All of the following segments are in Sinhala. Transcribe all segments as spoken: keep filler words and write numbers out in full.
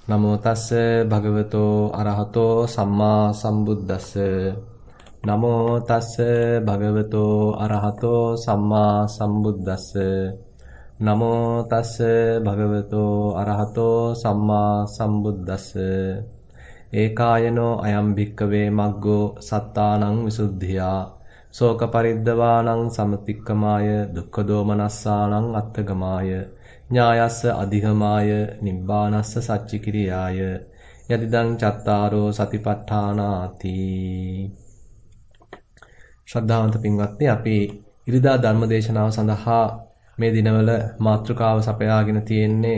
නමෝ තස්ස භගවතෝ අරහතෝ සම්මා සම්බුද්දස්ස නමෝ තස්ස භගවතෝ අරහතෝ සම්මා සම්බුද්දස්ස නමෝ තස්ස භගවතෝ අරහතෝ සම්මා සම්බුද්දස්ස ඒකායනෝ අයම් භික්කවේ මග්ගෝ සත්තානං විසුද්ධියා ශෝක පරිද්දවානං සමතික්කමාය දුක්ඛ දෝමනස්සානං අත්තගමාය ඥායස්ස අධිගමාය නිබ්බානස්ස සච්චිකිරියාය යදිදං චත්තාරෝ සතිපට්ඨානාති. ශ්‍රද්ධාවන්ත පින්වත්නි, අපි ඉරිදා ධර්ම දේශනාව සඳහා මේ දිනවල මාතෘකාව සපයාගෙන තියෙන්නේ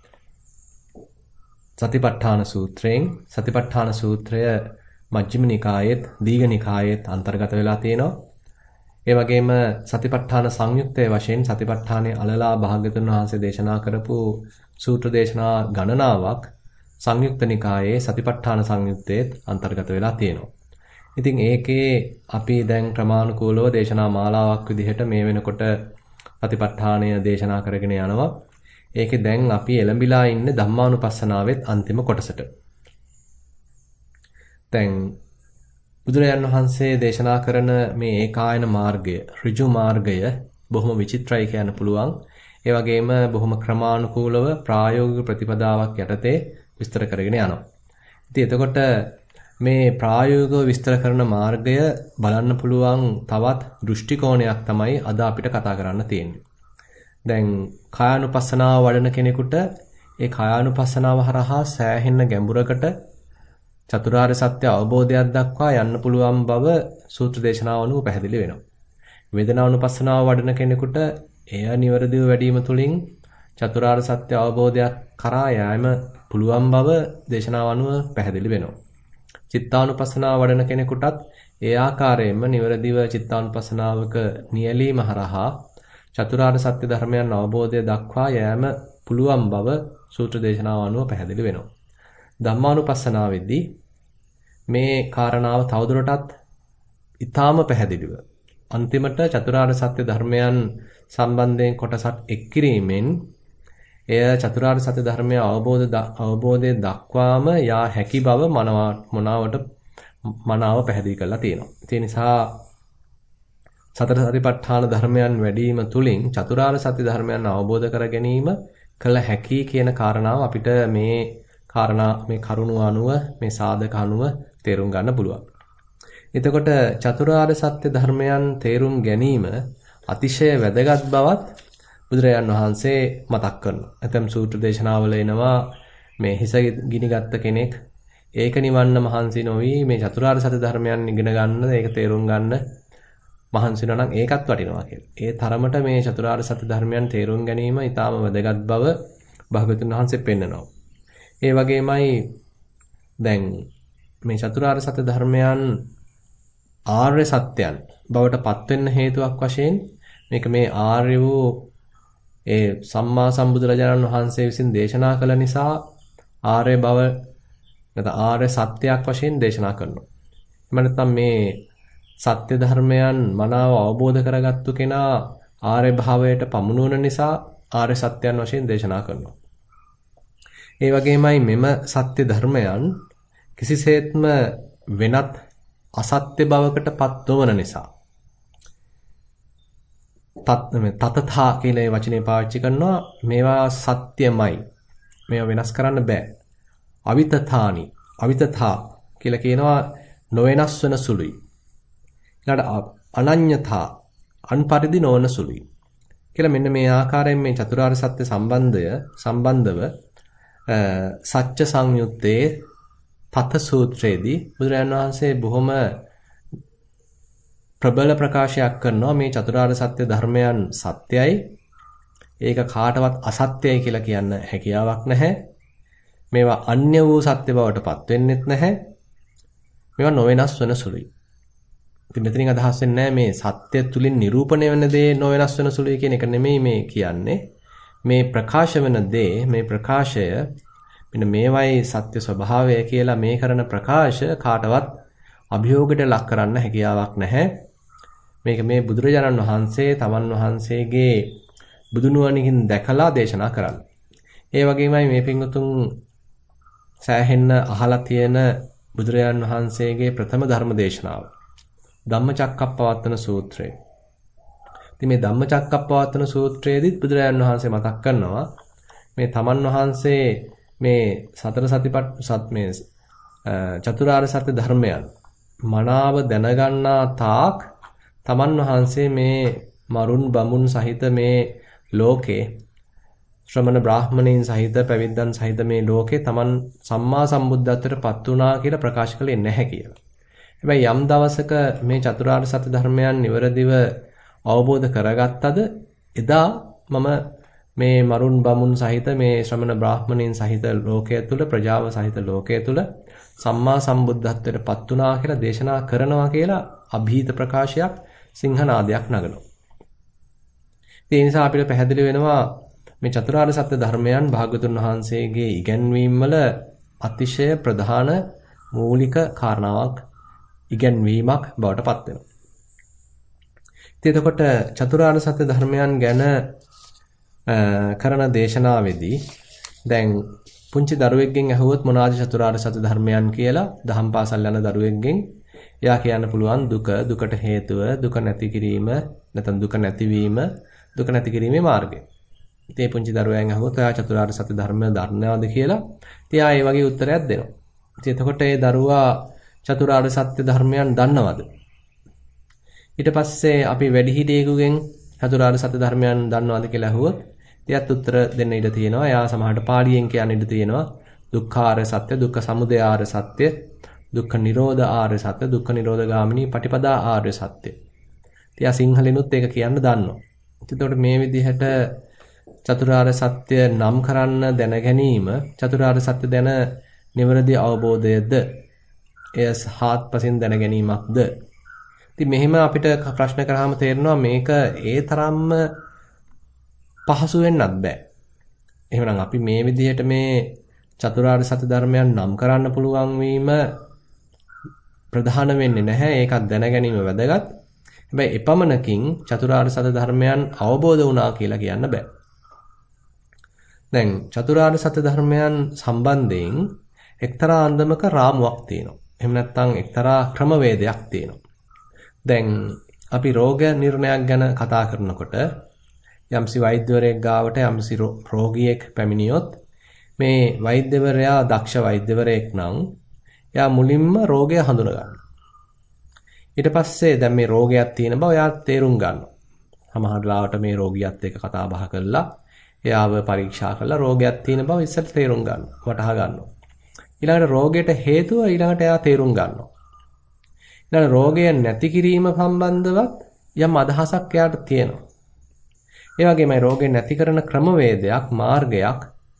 සතිපට්ඨාන සූත්‍රයෙන්. සතිපට්ඨාන සූත්‍රය මජ්ක්‍ධිම නිකායේත් දීඝ නිකායේත් අන්තර්ගත වෙලා තියෙනවා. ඒ වගේම සතිපට්ඨාන සංයුක්තයේ වශයෙන් සතිපට්ඨානයේ අලලා භාග්‍යතුන් වහන්සේ දේශනා කරපු සූත්‍ර දේශනා ගණනාවක් සංයුක්ත නිකායේ සතිපට්ඨාන සංයුත්තේත් අන්තර්ගත වෙලා තියෙනවා. ඉතින් ඒකේ අපි දැන් ක්‍රමානුකූලව දේශනා මාලාවක් විදිහට මේ වෙනකොට සතිපට්ඨානය දේශනා කරගෙන යනවා. ඒකේ දැන් අපි එළඹිලා ඉන්නේ ධම්මානුපස්සනාවෙත් අන්තිම කොටසට. දැන් බුදුරජාන් වහන්සේ දේශනා කරන මේ ඒකායන මාර්ගය, ඍජු මාර්ගය බොහොම විචිත්‍රයි කියන්න පුළුවන්. ඒ වගේම බොහොම ක්‍රමානුකූලව ප්‍රායෝගික ප්‍රතිපදාවක් යටතේ විස්තර කරගෙන යනවා. ඉතින් එතකොට මේ ප්‍රායෝගිකව විස්තර කරන මාර්ගය බලන්න පුළුවන් තවත් දෘෂ්ටි කෝණයක් තමයි අද අපිට කතා කරන්න තියෙන්නේ. දැන් කායානුපස්සනාව වඩන කෙනෙකුට ඒ කායානුපස්සනාව හරහා සෑහෙන ගැඹුරකට චතුරාර්ය සත්‍ය අවබෝධයක් දක්වා යන්න පුළුවන් බව සූත්‍ර දේශනාව අනුව පැහැදිලි වෙනවා. වේදනානුපස්සනාව වඩන කෙනෙකුට එය නිවැරදිව වැඩිම තුලින් චතුරාර්ය සත්‍ය අවබෝධයක් කරා යෑම පුළුවන් බව දේශනාව අනුව පැහැදිලි වෙනවා. චිත්තානුපස්සනාව වඩන කෙනෙකුටත් ඒ ආකාරයෙන්ම නිවැරදිව චිත්තානුපස්සනාවක නියැලීම හරහා චතුරාර්ය සත්‍ය ධර්මයන් අවබෝධය දක්වා යෑම පුළුවන් බව සූත්‍ර දේශනාව අනුව පැහැදිලි වෙනවා. ධම්මානුපස්සනාවේදී මේ කාරණාව තවදුරටත් ඊටාම පැහැදිලිව අන්තිමට චතුරාර්ය සත්‍ය ධර්මයන් සම්බන්ධයෙන් කොටසක් එක් කිරීමෙන් එය චතුරාර්ය සත්‍ය ධර්මය අවබෝධ අවබෝධයේ දක්වාම යා හැකි බව මනාවට මනාව පැහැදිලි කරලා තියෙනවා. ඒ නිසා සතර සතිපට්ඨාන ධර්මයන් වැඩිම තුලින් චතුරාර්ය සත්‍ය ධර්මයන් අවබෝධ කර ගැනීම කළ හැකි කියන කාරණාව අපිට මේ කාරණා මේ කරුණු අනුව මේ සාධක අනුව තේරුම් ගන්න පුළුවන්. එතකොට චතුරාර්ය සත්‍ය ධර්මයන් තේරුම් ගැනීම අතිශය වැදගත් බවත් බුදුරජාන් වහන්සේ මතක් කරනවා. ඇතම් සූත්‍ර දේශනාවල එනවා මේ හිස ගිනිගත් කෙනෙක් ඒක නිවන්න මහන්සි නොවි මේ චතුරාර්ය සත්‍ය ධර්මයන් ඉගෙන ගන්න, ඒක තේරුම් ගන්න මහන්සි වෙනවා නම් ඒකත් වටිනවා කියලා. ඒ තරමට මේ චතුරාර්ය සත්‍ය ධර්මයන් තේරුම් ගැනීම ඊටාම වැදගත් බව භාග්‍යවතුන් වහන්සේ පෙන්නනවා. ඒ වගේමයි දැන් මේ චතුරාර්ය සත්‍ය ධර්මයන් ආර්ය සත්‍යයන් බවට පත් වෙන්න හේතුවක් වශයෙන් මේක මේ ආර්ය වූ ඒ සම්මා සම්බුදුරජාණන් වහන්සේ විසින් දේශනා කළ නිසා ආර්ය බව නැත්නම් ආර්ය සත්‍යයක් වශයෙන් දේශනා කරනවා. එහෙම නැත්නම් මේ සත්‍ය ධර්මයන් මනාව අවබෝධ කරගත්තු කෙනා ආර්ය භාවයට පමුණුවන නිසා ආර්ය සත්‍යයන් වශයෙන් දේශනා කරනවා. ඒ වගේමයි මෙම සත්‍ය ධර්මයන් කිසිසේත්ම වෙනත් අසත්‍ය බවකට පත් නොවන නිසා තතථා කියන වචනේ පාවිච්චි කරනවා. මේවා සත්‍යමයි, මේවා වෙනස් කරන්න බෑ. අවිතථානි, අවිතථා කියලා කියනවා නොවෙනස් වෙන සුළුයි. ඊළඟට අනඤ්‍යතා, අන්පරිදි නොවන සුළුයි කියලා මෙන්න මේ ආකාරයෙන් මේ චතුරාර්ය සත්‍ය සම්බන්ධය සම්බන්ධව සත්‍ය සංයුත්තේ තත සූත්‍රයේදී බුදුරජාණන් වහන්සේ බොහොම ප්‍රබල ප්‍රකාශයක් කරනවා මේ චතුරාර්ය සත්‍ය ධර්මයන් සත්‍යයි, ඒක කාටවත් අසත්‍යයි කියලා කියන්න හැකියාවක් නැහැ. මේවා අන්‍ය වූ සත්‍ය බවට පත් වෙන්නෙත් නැහැ. මේවා නොවෙනස් වෙන සුළුයි. ඉතින් මෙතනින් අදහස් වෙන්නේ මේ සත්‍ය තුලින් නිරූපණය වෙන දේ නොවෙනස් වෙන සුළුයි කියන එක නෙමෙයි මේ කියන්නේ. මේ ප්‍රකාශ වෙන දේ, මේ ප්‍රකාශය මෙන්න මේවයි සත්‍ය ස්වභාවය කියලා මේ කරන ප්‍රකාශ කාටවත් අභියෝගයට ලක් කරන්න හැකියාවක් නැහැ. මේක මේ බුදුරජාණන් වහන්සේ තමන් වහන්සේගේ බුදුනුවණකින් දැකලා දේශනා කරන්නේ. ඒ වගේමයි මේ පින්වතුන් සෑහෙන්න අහලා තියෙන බුදුරජාන් වහන්සේගේ ප්‍රථම ධර්ම දේශනාව. ධම්මචක්කප්පවත්තන සූත්‍රය. ඉතින් මේ ධම්මචක්කප්පවත්තන සූත්‍රයේදීත් බුදුරජාන් වහන්සේ මතක් කරනවා මේ තමන් වහන්සේ මේ සතර සතිපට් සත් මේ චතුරාර්ය සත්‍ය ධර්මයන් මනාව දැනගන්නා තාක් තමන් වහන්සේ මේ මරුන් බමුන් සහිත මේ ලෝකේ ශ්‍රමණ බ්‍රාහ්මණයින් සහිත පැවිද්දන් සහිත මේ ලෝකේ තමන් සම්මා සම්බුද්ධත්වයට පත් වුණා කියලා ප්‍රකාශ කළේ නැහැ කියලා. හැබැයි යම් දවසක මේ චතුරාර්ය සත්‍ය ධර්මයන් නිවරදිව අවබෝධ කරගත්තද එදා මම මේ මරුන් බමුන් සහිත මේ ශ්‍රමණ බ්‍රාහ්මණයින් සහිත ලෝකයේ තුල ප්‍රජාව සහිත ලෝකයේ තුල සම්මා සම්බුද්ධත්වයට පත් වුණා කියලා දේශනා කරනවා කියලා અભීත ප්‍රකාශයක් සිංහනාදයක් නගනවා. ඒ නිසා අපිට පැහැදිලි වෙනවා මේ චතුරාර්ය සත්‍ය ධර්මයන් භාගතුන් වහන්සේගේ ඉගැන්වීම් වල අතිශය ප්‍රධාන මූලික කාරණාවක් ඉගැන්වීමක් බවට පත් වෙනවා. ඉතින් එතකොට චතුරාර්ය සත්‍ය ධර්මයන් ගැන කරන දේශනාවේදී දැන් පුංචි දරුවෙක්ගෙන් අහුවොත් මොනවාද චතුරාර්ය සත්‍ය ධර්මයන් කියලා දහම් පාසල් යන දරුවෙක්ගෙන් එයා කියන්න පුළුවන් දුක, දුකට හේතුව, දුක නැති කිරීම, නැත්නම් දුක නැතිවීම, දුක නැති කිරීමේ මාර්ගය. ඉතින් පුංචි දරුවයන් අහුවොත් එයා චතුරාර්ය සත්‍ය ධර්මය දන්නවද කියලා ඉතින් එයා ඒ වගේ උත්තරයක් දෙනවා. ඉතින් එතකොට ඒ දරුවා චතුරාර්ය සත්‍ය ධර්මයන් දන්නවද? ඊට පස්සේ අපි වැඩිහිටියෙකුගෙන් චතුරාර්ය සත්‍ය ධර්මයන් දන්නවද කියලා අහුවොත් එයාත් උත්තර දෙන්න ඉඩ තියෙනවා. එයා සමහරට පාලියෙන් කියන්න ඉඩ තියෙනවා. දුක්ඛාර්ය සත්‍ය, දුක්ඛ සමුදය ආර්ය සත්‍ය, දුක්ඛ නිරෝධ ආර්ය සත්‍ය, දුක්ඛ නිරෝධ ගාමිනී පටිපදා ආර්ය සත්‍ය. එයා සිංහලෙනුත් ඒක කියන්න දන්නවා. එතකොට මේ විදිහට චතුරාර්ය සත්‍ය නම් කරන්න දැන ගැනීම චතුරාර්ය සත්‍ය දැන නිවැරදි අවබෝධයද එය හාත්පසින් දැන ගැනීමක්ද? ඉතින් මෙහෙම අපිට ප්‍රශ්න කරාම තේරෙනවා මේක ඒ තරම්ම පහසු වෙන්නත් බෑ. එහෙනම් අපි මේ විදිහට මේ චතුරාර්ය සත්‍ය ධර්මයන් නම් කරන්න පුළුවන් වීම ප්‍රධාන වෙන්නේ නැහැ. ඒකත් දැන ගැනීම වැදගත්. හැබැයි එපමණකින් චතුරාර්ය සත්‍ය ධර්මයන් අවබෝධ වුණා කියලා කියන්න බෑ. දැන් චතුරාර්ය සත්‍ය ධර්මයන් සම්බන්ධයෙන් එක්තරා අන්දමක රාමුවක් තියෙනවා. එහෙම නැත්නම් එක්තරා ක්‍රමවේදයක් තියෙනවා. දැන් අපි රෝග නිర్ణයක් ගැන කතා කරනකොට යම්සි වෛද්‍යවරයෙක් ගාවට යම්සි රෝගියෙක් පැමිණියොත් මේ වෛද්‍යවරයා දක්ෂ වෛද්‍යවරයෙක් නම් එයා මුලින්ම රෝගය හඳුනගන්නවා. ඊට පස්සේ දැන් මේ රෝගයක් තියෙන බව එයා තේරුම් ගන්නවා. සමහර ලාවට මේ රෝගියත් එක්ක කතා බහ කරලා එයාව පරීක්ෂා කරලා රෝගයක් තියෙන බව ඉස්සෙල්ලා තේරුම් ගන්නවා. වටහා ගන්නවා. ඊළඟට රෝගයට හේතුව ඊළඟට එයා තේරුම් ගන්නවා. ඊළඟ රෝගය නැති කිරීම සම්බන්ධවත් යම් අදහසක් එයාට තියෙනවා. ඒ වගේමයි රෝගේ නැති කරන ක්‍රමවේදයක්, මාර්ගයක්,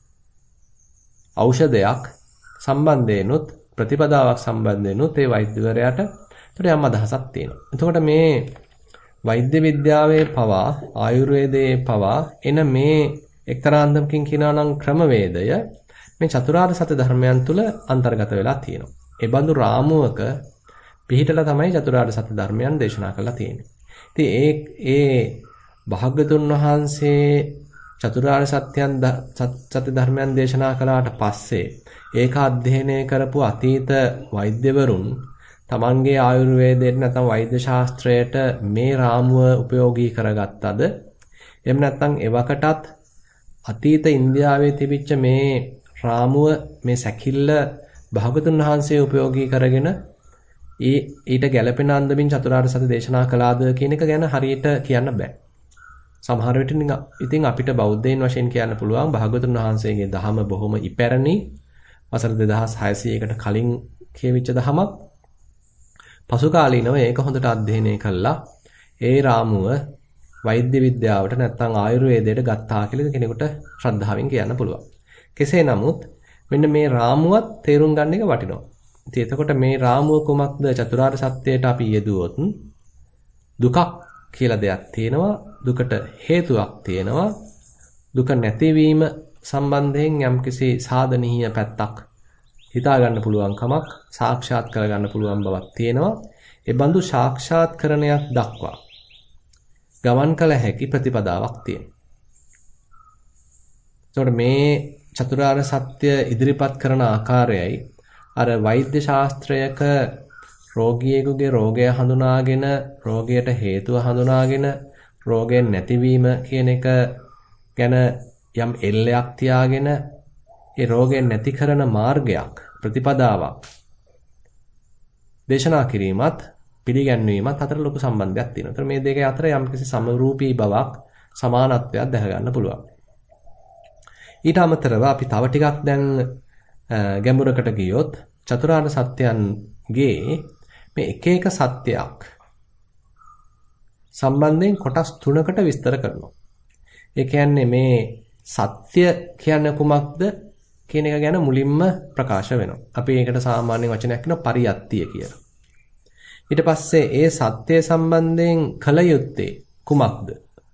ඖෂධයක් සම්බන්ධයෙන්ුත් ප්‍රතිපදාවක් සම්බන්ධයෙන්ුත් ඒ වෛද්‍යවරයාට ඒතර යම් අදහසක් තියෙනවා. එතකොට මේ වෛද්‍ය විද්‍යාවේ පවා ආයුර්වේදයේ පවා එන මේ එක්තරා අන්දමකින් කියනවා නම් ක්‍රමවේදය මේ චතුරාර්ය සත්‍ය ධර්මයන් තුල අන්තර්ගත වෙලා තියෙනවා. ඒ බඳු රාමුවක පිහිටලා තමයි චතුරාර්ය සත්‍ය ධර්මයන් දේශනා කරලා තියෙන්නේ. ඉතින් ඒ ඒ භාග්‍යතුන් වහන්සේ චතුරාර්ය සත්‍යයන් සත්‍ය ධර්මයන් දේශනා කළාට පස්සේ ඒක අධ්‍යයනය කරපු අතීත වෛද්‍යවරුන් තමන්ගේ ආයුර්වේදයට නැත්නම් වෛද්‍ය ශාස්ත්‍රයට මේ රාමුව ප්‍රයෝගී කරගත්තද? එහෙම නැත්නම් එවකටත් අතීත ඉන්දියාවේ තිබිච්ච මේ රාමුව මේ සැකිල්ල භාගතුන් වහන්සේ ප්‍රයෝගී කරගෙන ඒ ඊට ගැළපෙන අන්දමින් චතුරාර්ය සත්‍ය දේශනා කළාද කියන එක ගැන හරියට කියන්න බෑ. සමහර විට ඉතින් අපිට බෞද්ධයන් වශයෙන් කියන්න පුළුවන් භාගතුන් වහන්සේගේ දහම බොහොම ඉපැරණි වසර දෙදහස් හයසීයකට කලින් කියවිච්ච දහමක්. පසු කාලීනව ඒක හොඳට අධ්‍යයනය කළා ඒ රාමුව වෛද්‍ය විද්‍යාවට නැත්නම් ආයුර්වේදයට ගත්තා කියලා කෙනෙකුට ශ්‍රද්ධාවෙන් කියන්න පුළුවන්. කෙසේ නමුත් මෙන්න මේ රාමුවත් තේරුම් ගන්න එක වටිනවා. ඉතින් එතකොට මේ රාමුව කොමක්ද චතුරාර්ය සත්‍යයට අපි යෙදුවොත් දුකක් කියලා දෙයක් තියෙනවා, දුකට හේතුවක් තියෙනවා, දුක නැතිවීම සම්බන්ධයෙන් යම්කිසි සාධනීය පැත්තක් හිතා ගන්න පුළුවන් කමක්, සාක්ෂාත් කර ගන්න පුළුවන් බවක් තියෙනවා. ඒ බඳු සාක්ෂාත්කරණයක් දක්වා ගමන් කළ හැකි ප්‍රතිපදාවක් තියෙනවා. ඒතකොට මේ චතුරාර්ය සත්‍ය ඉදිරිපත් කරන ආකාරයයි අර වෛද්‍ය ශාස්ත්‍රයක රෝගියෙකුගේ රෝගය හඳුනාගෙන රෝගයට හේතුව හඳුනාගෙන රෝගයෙන් නැතිවීම කියන එක ගැන යම් එල්ලයක් තියාගෙන ඒ රෝගයෙන් නැති කරන මාර්ගයක් ප්‍රතිපදාවක් දේශනා කිරීමත් පිළිගැන්වීමත් අතර ලොකු සම්බන්ධයක් තියෙනවා. ඒතර මේ දෙක අතර යම්කිසි සමරූපී බවක් සමානත්වයක් දැක ගන්න පුළුවන්. ඊට අමතරව අපි තව ටිකක් දැන් ගැඹුරකට ගියොත් චතුරාර්ය සත්‍යයන්ගේ මේ එක එක සත්‍යයක් සම්බන්ධයෙන් කොටස් තුනකට විස්තර කරනවා. ඒ කියන්නේ මේ සත්‍ය කියන්නේ කුමක්ද කියන එක ගැන මුලින්ම ප්‍රකාශ වෙනවා. අපි ඒකට සාමාන්‍ය වචනයක් කියනවා පරියත්තිය කියලා. ඊට පස්සේ ඒ සත්‍ය සම්බන්ධයෙන් කල යුත්තේ කුමක්ද?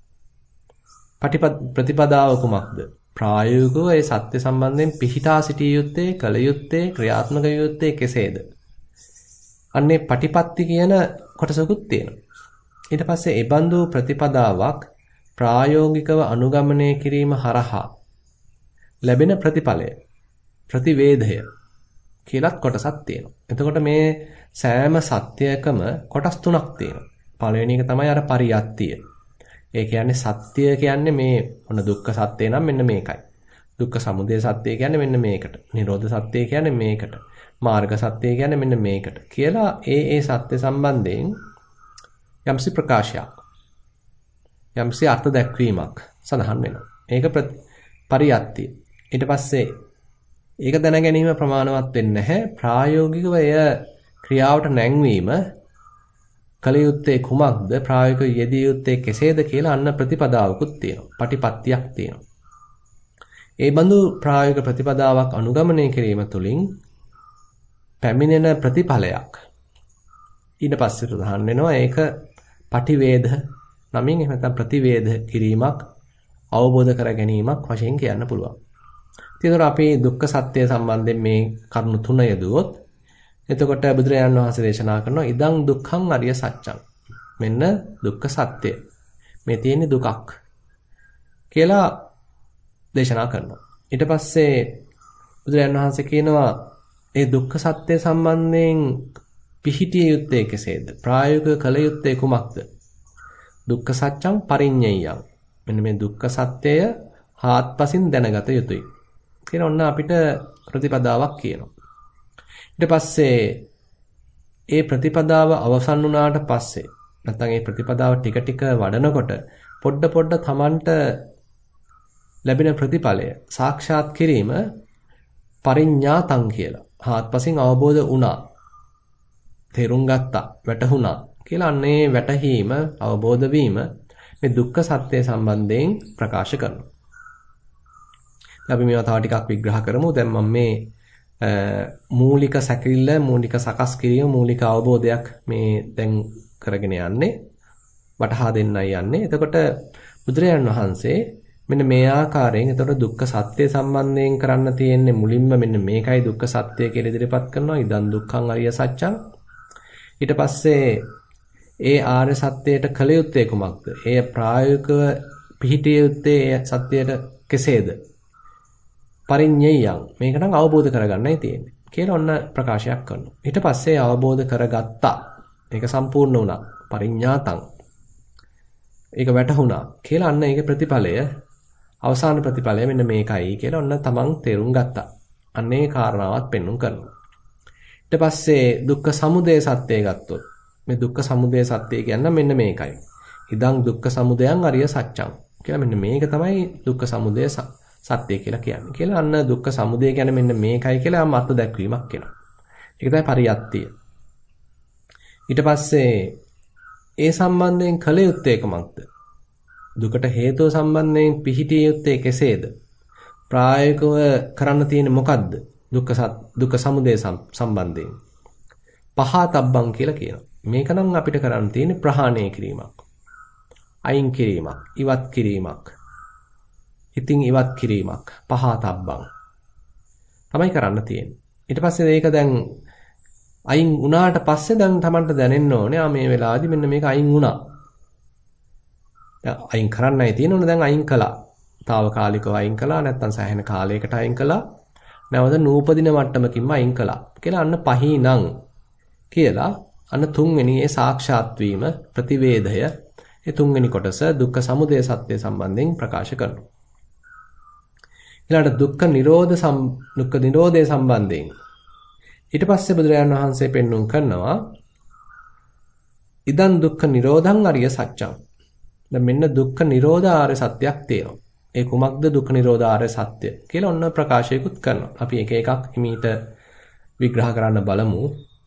ප්‍රතිපදාව කුමක්ද? ප්‍රායෝගිකව ඒ සත්‍ය සම්බන්ධයෙන් පිහිටා සිටිය යුත්තේ, කල යුත්තේ, ක්‍රියාත්මක යුත්තේ කෙසේද? අන්නේ පටිපත්ති කියන කොටසකුත් තියෙනවා. ඊට පස්සේ ඒ බඳු ප්‍රතිපදාවක් ප්‍රායෝගිකව අනුගමනය කිරීම හරහා ලැබෙන ප්‍රතිඵලය ප්‍රතිවේධය කියලාත් කොටසක් තියෙනවා. එතකොට මේ සෑම සත්‍යයකම කොටස් තුනක් තියෙනවා. පළවෙනි එක තමයි අර පරියත්තිය. ඒ කියන්නේ සත්‍ය කියන්නේ මේ මොන දුක්ඛ සත්‍ය නම් මෙන්න මේකයි. දුක්ඛ සමුදය සත්‍ය කියන්නේ මෙන්න මේකට. නිරෝධ සත්‍ය කියන්නේ මේකට. මාර්ග සත්‍ය කියන්නේ මෙන්න මේකට. කියලා ඒ ඒ සත්‍ය සම්බන්ධයෙන් යම්සි ප්‍රකාශයක් යම්සි අර්ථ දැක්වීමක් සඳහන් වෙනවා. ඒක පරියත්තිය. ඊට පස්සේ ඒක දැන ගැනීම ප්‍රමාණවත් වෙන්නේ නැහැ. ප්‍රායෝගිකව එය ක්‍රියාවට නැංවීම කලියුත්තේ කුමක්ද? ප්‍රායෝගිකව යෙදිය යුත්තේ කෙසේද කියලා අන්න ප්‍රතිපදාවකුත් තියෙනවා. පටිපත්තියක් තියෙනවා. ඒ බඳු ප්‍රායෝගික ප්‍රතිපදාවක් අනුගමනය කිරීම තුළින් පැමිණෙන ප්‍රතිඵලයක් ඊට පස්සේ උදාහරණ වෙනවා. ඒක පටිවේද නමින් එහෙම නැත්නම් ප්‍රතිවේද කිරීමක් අවබෝධ කර ගැනීමක් වශයෙන් කියන්න පුළුවන්. ඉතින් අපි දුක්ඛ සත්‍ය සම්බන්ධයෙන් මේ කරුණු තුන යදුවොත් එතකොට බුදුරජාණන් වහන්සේ දේශනා කරනවා ඉදං දුක්ඛං අරිය සත්‍යං. මෙන්න දුක්ඛ සත්‍ය. මේ තියෙන දුකක් කියලා දේශනා කරනවා. ඊට පස්සේ බුදුරජාණන් වහන්සේ කියනවා ඒ දුක්ඛ සත්‍ය සම්බන්ධයෙන් පිහිටිය යුත්තේ කෙසේද? ප්‍රායෝගිකව කළ යුත්තේ කුමක්ද? දුක්ඛ සත්‍යං පරිඤ්ඤයං. මෙන්න මේ දුක්ඛ සත්‍යය හාත්පසින් දැනගත යුතුයි. කියලා ඔන්න අපිට ප්‍රතිපදාවක් කියනවා. ඊට පස්සේ ඒ ප්‍රතිපදාව අවසන් වුණාට පස්සේ නැත්නම් ඒ ප්‍රතිපදාව ටික ටික වඩනකොට පොඩ පොඩ Tamanට ලැබෙන ප්‍රතිඵලය සාක්ෂාත් කිරීම පරිඤ්ඤාතං කියලා. හාත්පසින් අවබෝධ වුණා. තේරුම් ගත්තා, වැටහුණා කියලා අන්නේ වැටහීම, අවබෝධ වීම මේ දුක්ඛ සත්‍ය සම්බන්ධයෙන් ප්‍රකාශ කරනවා. අපි මේවා තව ටිකක් විග්‍රහ කරමු. දැන් මම මේ මූලික සැකවිල්ල, මූලික සකස් කිරීම, මූලික අවබෝධයක් මේ දැන් කරගෙන යන්නේ. වටහා දෙන්නයි යන්නේ. එතකොට බුදුරජාණන් වහන්සේ මෙන්න මේ ආකාරයෙන් එතකොට දුක්ඛ සත්‍ය සම්බන්ධයෙන් කරන්න තියෙන්නේ මුලින්ම මෙන්න මේකයි දුක්ඛ සත්‍ය කියලා ඉදිරිපත් කරනවා. ඉදන් දුක්ඛං අරිය සත්‍යං. ඊට පස්සේ ඒ ආර්ය සත්‍යයට කළ යුත්තේ කුමක්ද? එය ප්‍රායෝගිකව පිහිටිය යුත්තේ ඒ සත්‍යයට කෙසේද? පරිඤ්ඤයං. මේක නම් අවබෝධ කරගන්නයි තියෙන්නේ. කියලා ඔන්න ප්‍රකාශයක් කරනවා. ඊට පස්සේ අවබෝධ කරගත්තා. ඒක සම්පූර්ණ වුණා. පරිඤ්ඤාතං. ඒක වැටහුණා. කියලා අන්න ඒකේ ප්‍රතිඵලය අවසාන ප්‍රතිඵලය මෙන්න මේකයි කියලා ඔන්න තමන් තේරුම් ගත්තා. අන්නේ කාරණාවත් පෙන්눔 කරනවා. ඊට පස්සේ දුක්ඛ සමුදය සත්‍යය ගත්තොත් මේ දුක්ඛ සමුදය සත්‍යය කියන්නේ මෙන්න මේකයි. ඉදං දුක්ඛ සමුදයං අරිය සත්‍යං කියලා මෙන්න මේක තමයි දුක්ඛ සමුදය සත්‍යය කියලා කියන්නේ. කියලා අන්න දුක්ඛ සමුදය කියන්නේ මෙන්න මේකයි කියලා මත දැක්වීමක් වෙනවා. ඒක තමයි පරියත්තිය. ඊට පස්සේ ඒ සම්බන්ධයෙන් කළ යුත්තේ කුමක්ද? දුකට හේතුව සම්බන්ධයෙන් පිහිටිය යුත්තේ කෙසේද? ප්‍රායෝගිකව කරන්න තියෙන්නේ මොකද්ද? දුක්ඛ සත් දුක්ඛ සමුදය සම්බන්ධයෙන් පහතබ්බං කියලා කියනවා. මේක නම් අපිට කරන්න තියෙන්නේ ප්‍රහාණය කිරීමක්. අයින් කිරීමක්, ඉවත් කිරීමක්. ඉතින් ඉවත් කිරීමක් පහතබ්බං තමයි කරන්න තියෙන්නේ. ඊට පස්සේ මේක දැන් අයින් වුණාට පස්සේ දැන් Tamanට දැනෙන්න ඕනේ ආ මේ වෙලාවේදී මෙන්න මේක අයින් වුණා. දැන් අයින් කරන්නයි තියෙනවනේ දැන් අයින් කළා. తాවකාලිකව අයින් කළා නැත්නම් සෑහෙන කාලයකට අයින් කළා. නැවත නූපදින මට්ටමකින්ම අයින් කළා. කියලා අන්න පහිනං කියලා අන්න තුන්වෙනි ඒ සාක්ෂාත් වීම ප්‍රතිවේදය ඒ තුන්වෙනි කොටස දුක්ඛ සමුදය සත්‍ය සම්බන්ධයෙන් ප්‍රකාශ කරනවා. ඊළඟට දුක්ඛ නිරෝධ දුක්ඛ නිරෝධය සම්බන්ධයෙන් ඊට පස්සේ බුදුරජාණන් වහන්සේ පෙන්වුම් කරනවා ඉදන් දුක්ඛ නිරෝධං අරිය සත්‍යං. දැන් මෙන්න දුක්ඛ නිරෝධ ආර්ය සත්‍යයක් තියෙනවා. ඒ කුමක්ද දුක්ඛ නිරෝධ ආර්ය සත්‍ය කියලා ඔන්න ප්‍රකාශයකුත් කරනවා. අපි එක එකක් හිමීට විග්‍රහ කරන්න බලමු.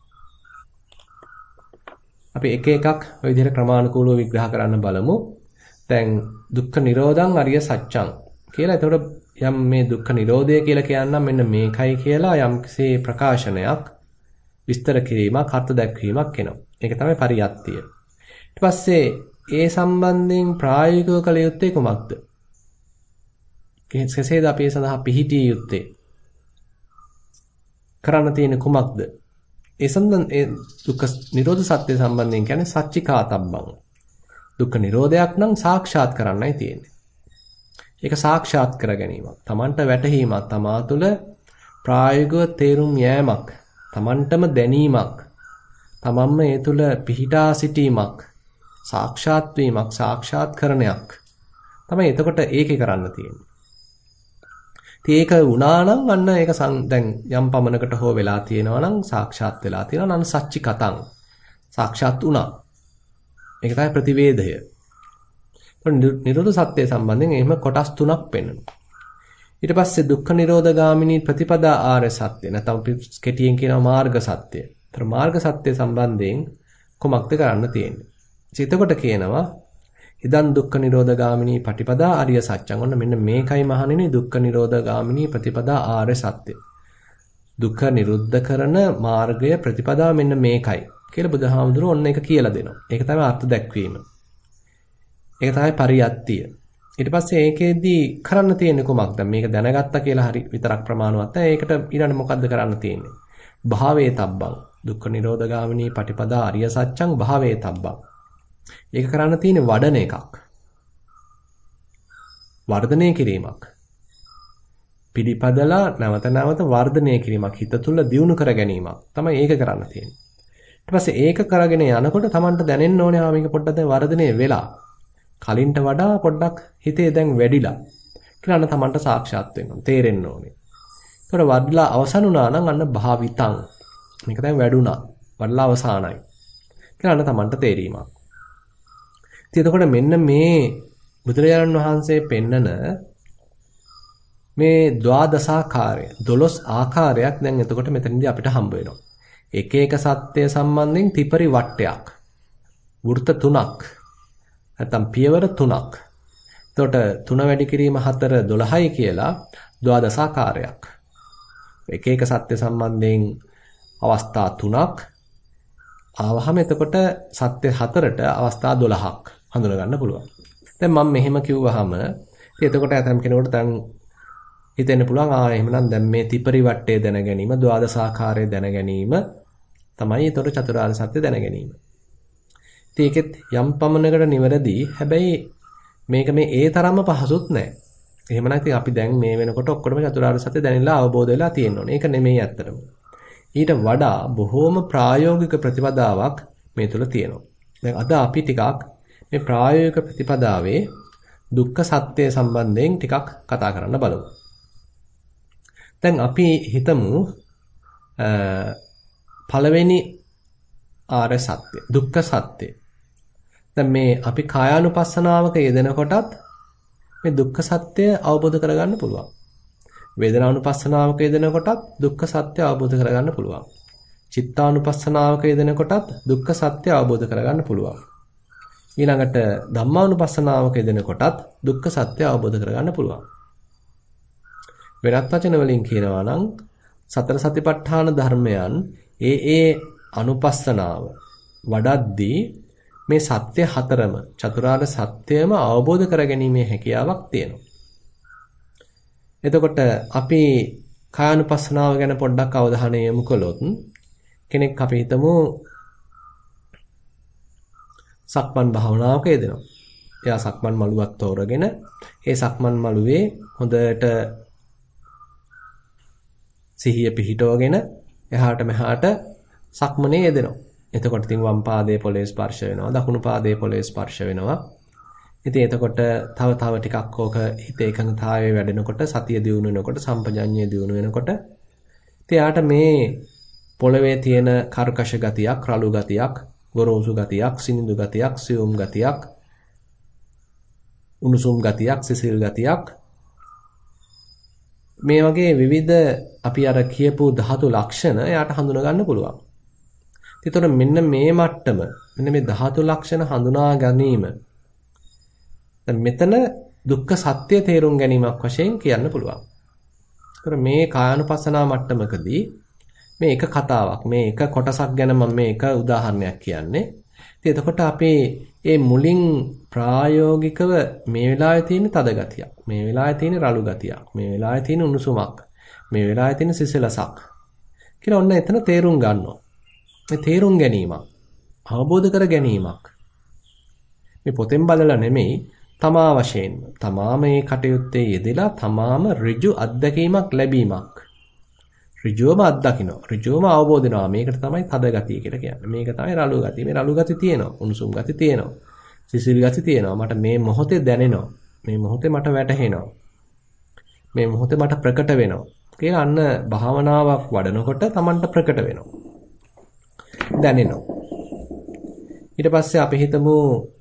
අපි එක එකක් ඔය විදිහට ක්‍රමානුකූලව විග්‍රහ කරන්න බලමු. දැන් දුක්ඛ නිරෝධං අරිය සත්‍යං කියලා. එතකොට යම් මේ දුක්ඛ නිරෝධය කියලා කියන්නම් මෙන්න මේකයි කියලා යම්කිසි ප්‍රකාශනයක් විස්තර කිරීමක් අර්ථ දැක්වීමක් එනවා. ඒක තමයි පරියත්තිය. ඊට පස්සේ ඒ සම්බන්ධයෙන් ප්‍රායෝගිකව කළ යුත්තේ කුමක්ද? කෙසේද අපි සඳහා පිහිටිය යුත්තේ? කරන්න තියෙන කුමක්ද? ඒ සම්බන්ධ ඒ දුක්ඛ නිරෝධ සත්‍ය සම්බන්ධයෙන් කියන්නේ සච්චිකාතබ්බං. දුක්ඛ නිරෝධයක් නම් සාක්ෂාත් කරන්නයි තියෙන්නේ. ඒක සාක්ෂාත් කර ගැනීමක්. Tamanට වැටහීමක්, තමා තුළ ප්‍රායෝගිකව තේරුම් යෑමක්, Tamanටම දැනීමක්, තමන්ම ඒ තුළ පිහිටා සිටීමක්, සාක්ෂාත් වීමක්, සාක්ෂාත්කරණයක් තමයි එතකොට ඒකේ කරන්න තියෙන්නේ. ඉතින් ඒක වුණා නම් අන්න ඒක දැන් යම් පමණකට හෝ වෙලා තියෙනවා නම් සාක්ෂාත් වෙලා තියෙනවා නම් සච්චි කතං සාක්ෂාත් වුණා. ඒක තමයි ප්‍රතිවේදය. නිරෝධ සත්‍ය සම්බන්ධයෙන් එහෙම කොටස් තුනක් පෙන්වනවා. ඊට පස්සේ දුක්ඛ නිරෝධ ගාමිනී ප්‍රතිපදා ආර්ය සත්‍ය නැත්නම් කෙටියෙන් කියනවා මාර්ග සත්‍ය. ඒතර මාර්ග සත්‍ය සම්බන්ධයෙන් කොමක්ද කරන්න තියෙන්නේ? එතකොට කියනවා ඉදන් දුක්ඛ නිරෝධ ගාමිනී පටිපදා ආර්ය සත්‍යං. ඔන්න මෙන්න මේකයි මහණෙනි දුක්ඛ නිරෝධ ගාමිනී ප්‍රතිපදා ආර්ය සත්‍ය. දුක්ඛ නිරුද්ධ කරන මාර්ගය ප්‍රතිපදා මෙන්න මේකයි කියලා බුදුහාමුදුරුවෝ ඔන්න ඒක කියලා දෙනවා. ඒක තමයි අර්ථ දැක්වීම. ඒක තමයි පරියත්තිය. ඊට පස්සේ ඒකෙදී කරන්න තියෙන්නේ කොමක්ද? මේක දැනගත්තා කියලා හරි විතරක් ප්‍රමාණවත් නැහැ. ඒකට ඊළඟ මොකද්ද කරන්න තියෙන්නේ? භාවේ තබ්බං. දුක්ඛ නිරෝධ ගාමිනී පටිපදා ආර්ය සත්‍යං භාවේ තබ්බං. ඒක කරන්න තියෙන්නේ වඩන එකක්. වර්ධනය කිරීමක්. පිළිපදලා නැවත නැවත වර්ධනය කිරීමක්. හිත තුළ දියුණු කර ගැනීමක්. තමයි ඒක කරන්න තියෙන්නේ. ඊට පස්සේ ඒක කරගෙන යනකොට Tamanට දැනෙන්න ඕනේ ආ මේක පොඩ්ඩක් දැන් වර්ධනය වෙලා. කලින්ට වඩා පොඩ්ඩක් හිතේ දැන් වැඩිලා. කියලා අන්න Tamanට සාක්ෂාත් වෙන්න තේරෙන්න ඕනේ. ඒකට වඩලා අවසන් වුණා නම් අන්න භාවිතං. මේක දැන් වැඩුණා. වඩලා අවසానයි. කියලා අන්න Tamanට තේරීමක්. ඉතින් එතකොට මෙන්න මේ බුදුරජාණන් වහන්සේ පෙන්නන මේ ද්වාදසාකාරය දොළොස් ආකාරයක් දැන් එතකොට මෙතනදී අපිට හම්බ වෙනවා. එක එක සත්‍ය සම්බන්ධයෙන් ත්‍රිපරි වට්ටයක්. වෘත්ත තුනක්. නැත්නම් පියවර තුනක්. එතකොට තුන වැඩි කිරීම හතර දොළහයි කියලා ද්වාදසාකාරයක්. එක එක සත්‍ය සම්බන්ධයෙන් අවස්ථා තුනක් ආවහම එතකොට සත්‍ය හතරට අවස්ථා දොළහක් හඳුනා ගන්න පුළුවන්. දැන් මම මෙහෙම කිව්වහම ඉතින් එතකොට ඇතම් කෙනෙකුට දැන් හිතෙන්න පුළුවන් ආ එහෙමනම් දැන් මේ ත්‍රිපරි වට්ටය දැන ගැනීම, ද්වාදසාකාරය දැන ගැනීම තමයි එතකොට චතුරාර්ය සත්‍ය දැන ගැනීම. ඉතින් ඒකෙත් යම් පමණකට නිවැරදි. හැබැයි මේක මේ ඒ තරම්ම පහසුත් නෑ. එහෙම නැත්නම් අපි දැන් මේ වෙනකොට ඔක්කොම චතුරාර්ය සත්‍ය දැනিলা අවබෝධ වෙලා තියෙන්න ඕනේ. ඒක නෙමෙයි ඇත්තටම. ඊට වඩා බොහෝම ප්‍රායෝගික ප්‍රතිපදාවක් මේ තුල තියෙනවා. දැන් අද අපි ටිකක් මේ ප්‍රායෝගික ප්‍රතිපදාවේ දුක්ඛ සත්‍ය සම්බන්ධයෙන් ටිකක් කතා කරන්න බලමු. දැන් අපි හිතමු පළවෙනි ආර්ය සත්‍ය දුක්ඛ සත්‍ය. දැන් මේ අපි කායානුපස්සනාවක යෙදෙනකොටත් මේ දුක්ඛ සත්‍ය අවබෝධ කරගන්න පුළුවන්. වේදනානුපස්සනාවක යෙදෙනකොටත් දුක්ඛ සත්‍ය අවබෝධ කරගන්න පුළුවන්. චිත්තානුපස්සනාවක යෙදෙනකොටත් දුක්ඛ සත්‍ය අවබෝධ කරගන්න පුළුවන්. ඊළඟට ධම්මානුපස්සනාවක යෙදෙනකොටත් දුක්ඛ සත්‍ය අවබෝධ කරගන්න පුළුවන්. වෙනත් වචන වලින් කියනවා නම් සතර සතිපට්ඨාන ධර්මයන් ඒ ඒ අනුපස්සනාව වඩද්දී මේ සත්‍ය හතරම චතුරාර්ය සත්‍යයම අවබෝධ කරගැනීමේ හැකියාවක් තියෙනවා. එතකොට අපි කායानुපස්සනාව ගැන පොඩ්ඩක් අවධානය යොමු කළොත් කෙනෙක් අපි හිතමු සක්මන් භාවනාවක යෙදෙනවා. එයා සක්මන් මළුවක් තෝරගෙන ඒ සක්මන් මළුවේ හොඳට සිහිය පිහිටවගෙන එහාට මෙහාට සක්මනේ යෙදෙනවා. එතකොට ඉතින් වම් පාදයේ පොළවේ ස්පර්ශ වෙනවා, දකුණු පාදයේ පොළවේ ස්පර්ශ වෙනවා. ඉතින් එතකොට තව තව ටිකක් ඕක හිත එකඟතාවයේ වැඩෙනකොට සතිය දියුණු වෙනකොට සම්පජඤ්ඤය දියුණු වෙනකොට ඉතින් යාට මේ පොළවේ තියෙන කර්කශ ගතියක්, රළු ගතියක්, ගොරෝසු ගතියක්, සිනිඳු ගතියක්, සියුම් ගතියක්, උණුසුම් ගතියක්, සිසිල් ගතියක් මේ වගේ විවිධ අපි අර කියපු ධාතු ලක්ෂණ යාට හඳුනා ගන්න පුළුවන්. ඒතකොට මෙන්න මේ මට්ටම මෙන්න මේ ධාතු ලක්ෂණ හඳුනා ගැනීම දැන් මෙතන දුක්ඛ සත්‍ය තේරුම් ගැනීමක් වශයෙන් කියන්න පුළුවන්. ඒතකොට මේ කායानुපස්සනා මට්ටමකදී මේ එක කතාවක් මේ එක කොටසක් ගැන මම මේ එක උදාහරණයක් කියන්නේ. ඉතින් එතකොට අපි මේ මුලින් ප්‍රායෝගිකව මේ වෙලාවේ තියෙන තද ගතියක්, මේ වෙලාවේ තියෙන රළු ගතියක්, මේ වෙලාවේ තියෙන උණුසුමක්, මේ වෙලාවේ තියෙන සිසිලසක් කියලා ඔන්න එතන තේරුම් ගන්නවා. මේ තේරුම් ගැනීමක්, අවබෝධ කර ගැනීමක්. මේ පොතෙන් බලලා නෙමෙයි තමා වශයෙන් තමා මේ කටයුත්තේ යෙදලා තමාම ඍජු අත්දැකීමක් ලැබීමක්. ඍජුවම අත්දකින්න. ඍජුවම අවබෝධ වෙනවා. මේකට තමයි තද ගතිය කියලා කියන්නේ. මේක තමයි රළු ගතිය. මේ රළු ගතිය තියෙනවා. උණුසුම් ගතිය තියෙනවා. සිසිල් ගතිය තියෙනවා. මට මේ මොහොතේ දැනෙනවා. මේ මොහොතේ මට වැටහෙනවා. මේ මොහොතේ මට ප්‍රකට වෙනවා. කියලා අන්න භාවනාවක් වඩනකොට Tamanට ප්‍රකට වෙනවා. දැනෙනවා. ඊට පස්සේ අපි හිතමු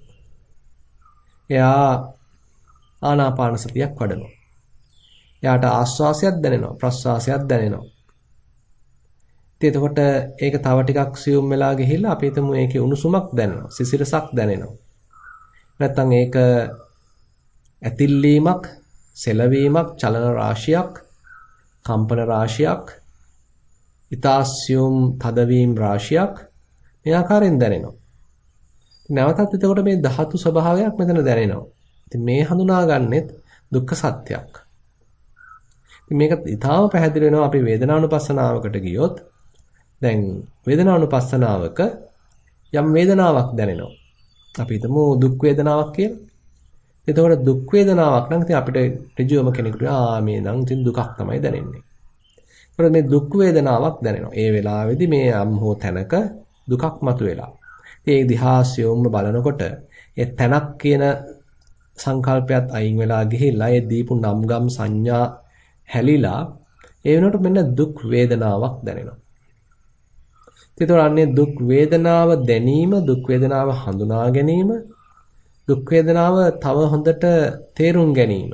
එයා ආනාපාන සතියක් වඩනවා. එයාට ආස්වාසයක් දැනෙනවා, ප්‍රස්වාසයක් දැනෙනවා. ඉතින් එතකොට ඒක තව ටිකක් සියුම් වෙලා ගිහිල්ලා අපි හිතමු ඒකේ උණුසුමක් දැනෙනවා, සිසිරසක් දැනෙනවා. නැත්තම් ඒක ඇතිල්ලීමක්, සෙලවීමක්, චලන රාශියක්, කම්පන රාශියක්, ඊතාස්යුම් තදවීම් රාශියක් මේ ආකාරයෙන් දැනෙනවා. නැවතත් එතකොට මේ ධාතු ස්වභාවයක් මෙතන දැනෙනවා. ඉතින් මේ හඳුනාගන්නෙත් දුක්ඛ සත්‍යයක්. ඉතින් මේක ඊටාම පැහැදිලි වෙනවා අපි වේදනානුපස්සනාවකට ගියොත්. දැන් වේදනානුපස්සනාවක යම් වේදනාවක් දැනෙනවා. අපි හිතමු දුක් වේදනාවක් කියලා. එතකොට දුක් වේදනාවක් නම් ඉතින් අපිට ඍජුවම කෙනෙකුට ආ මේ නම් ඉතින් දුකක් තමයි දැනෙන්නේ. ඒකට මේ දුක් වේදනාවක් දැනෙනවා. ඒ වෙලාවේදී මේ යම් හෝ තැනක දුකක් මතුවෙලා. ඒ දිහාසියොම්ම බලනකොට ඒ තැනක් කියන සංකල්පයත් අයින් වෙලා ගිහිල්ලා ඒ දීපු නම්ගම් සංඥා හැලිලා ඒ වෙනකොට මෙන්න දුක් වේදනාවක් දැනෙනවා. ඒතකොට අන්නේ දුක් වේදනාව දැනීම, දුක් වේදනාව හඳුනා ගැනීම, දුක් වේදනාව තව හොඳට තේරුම් ගැනීම,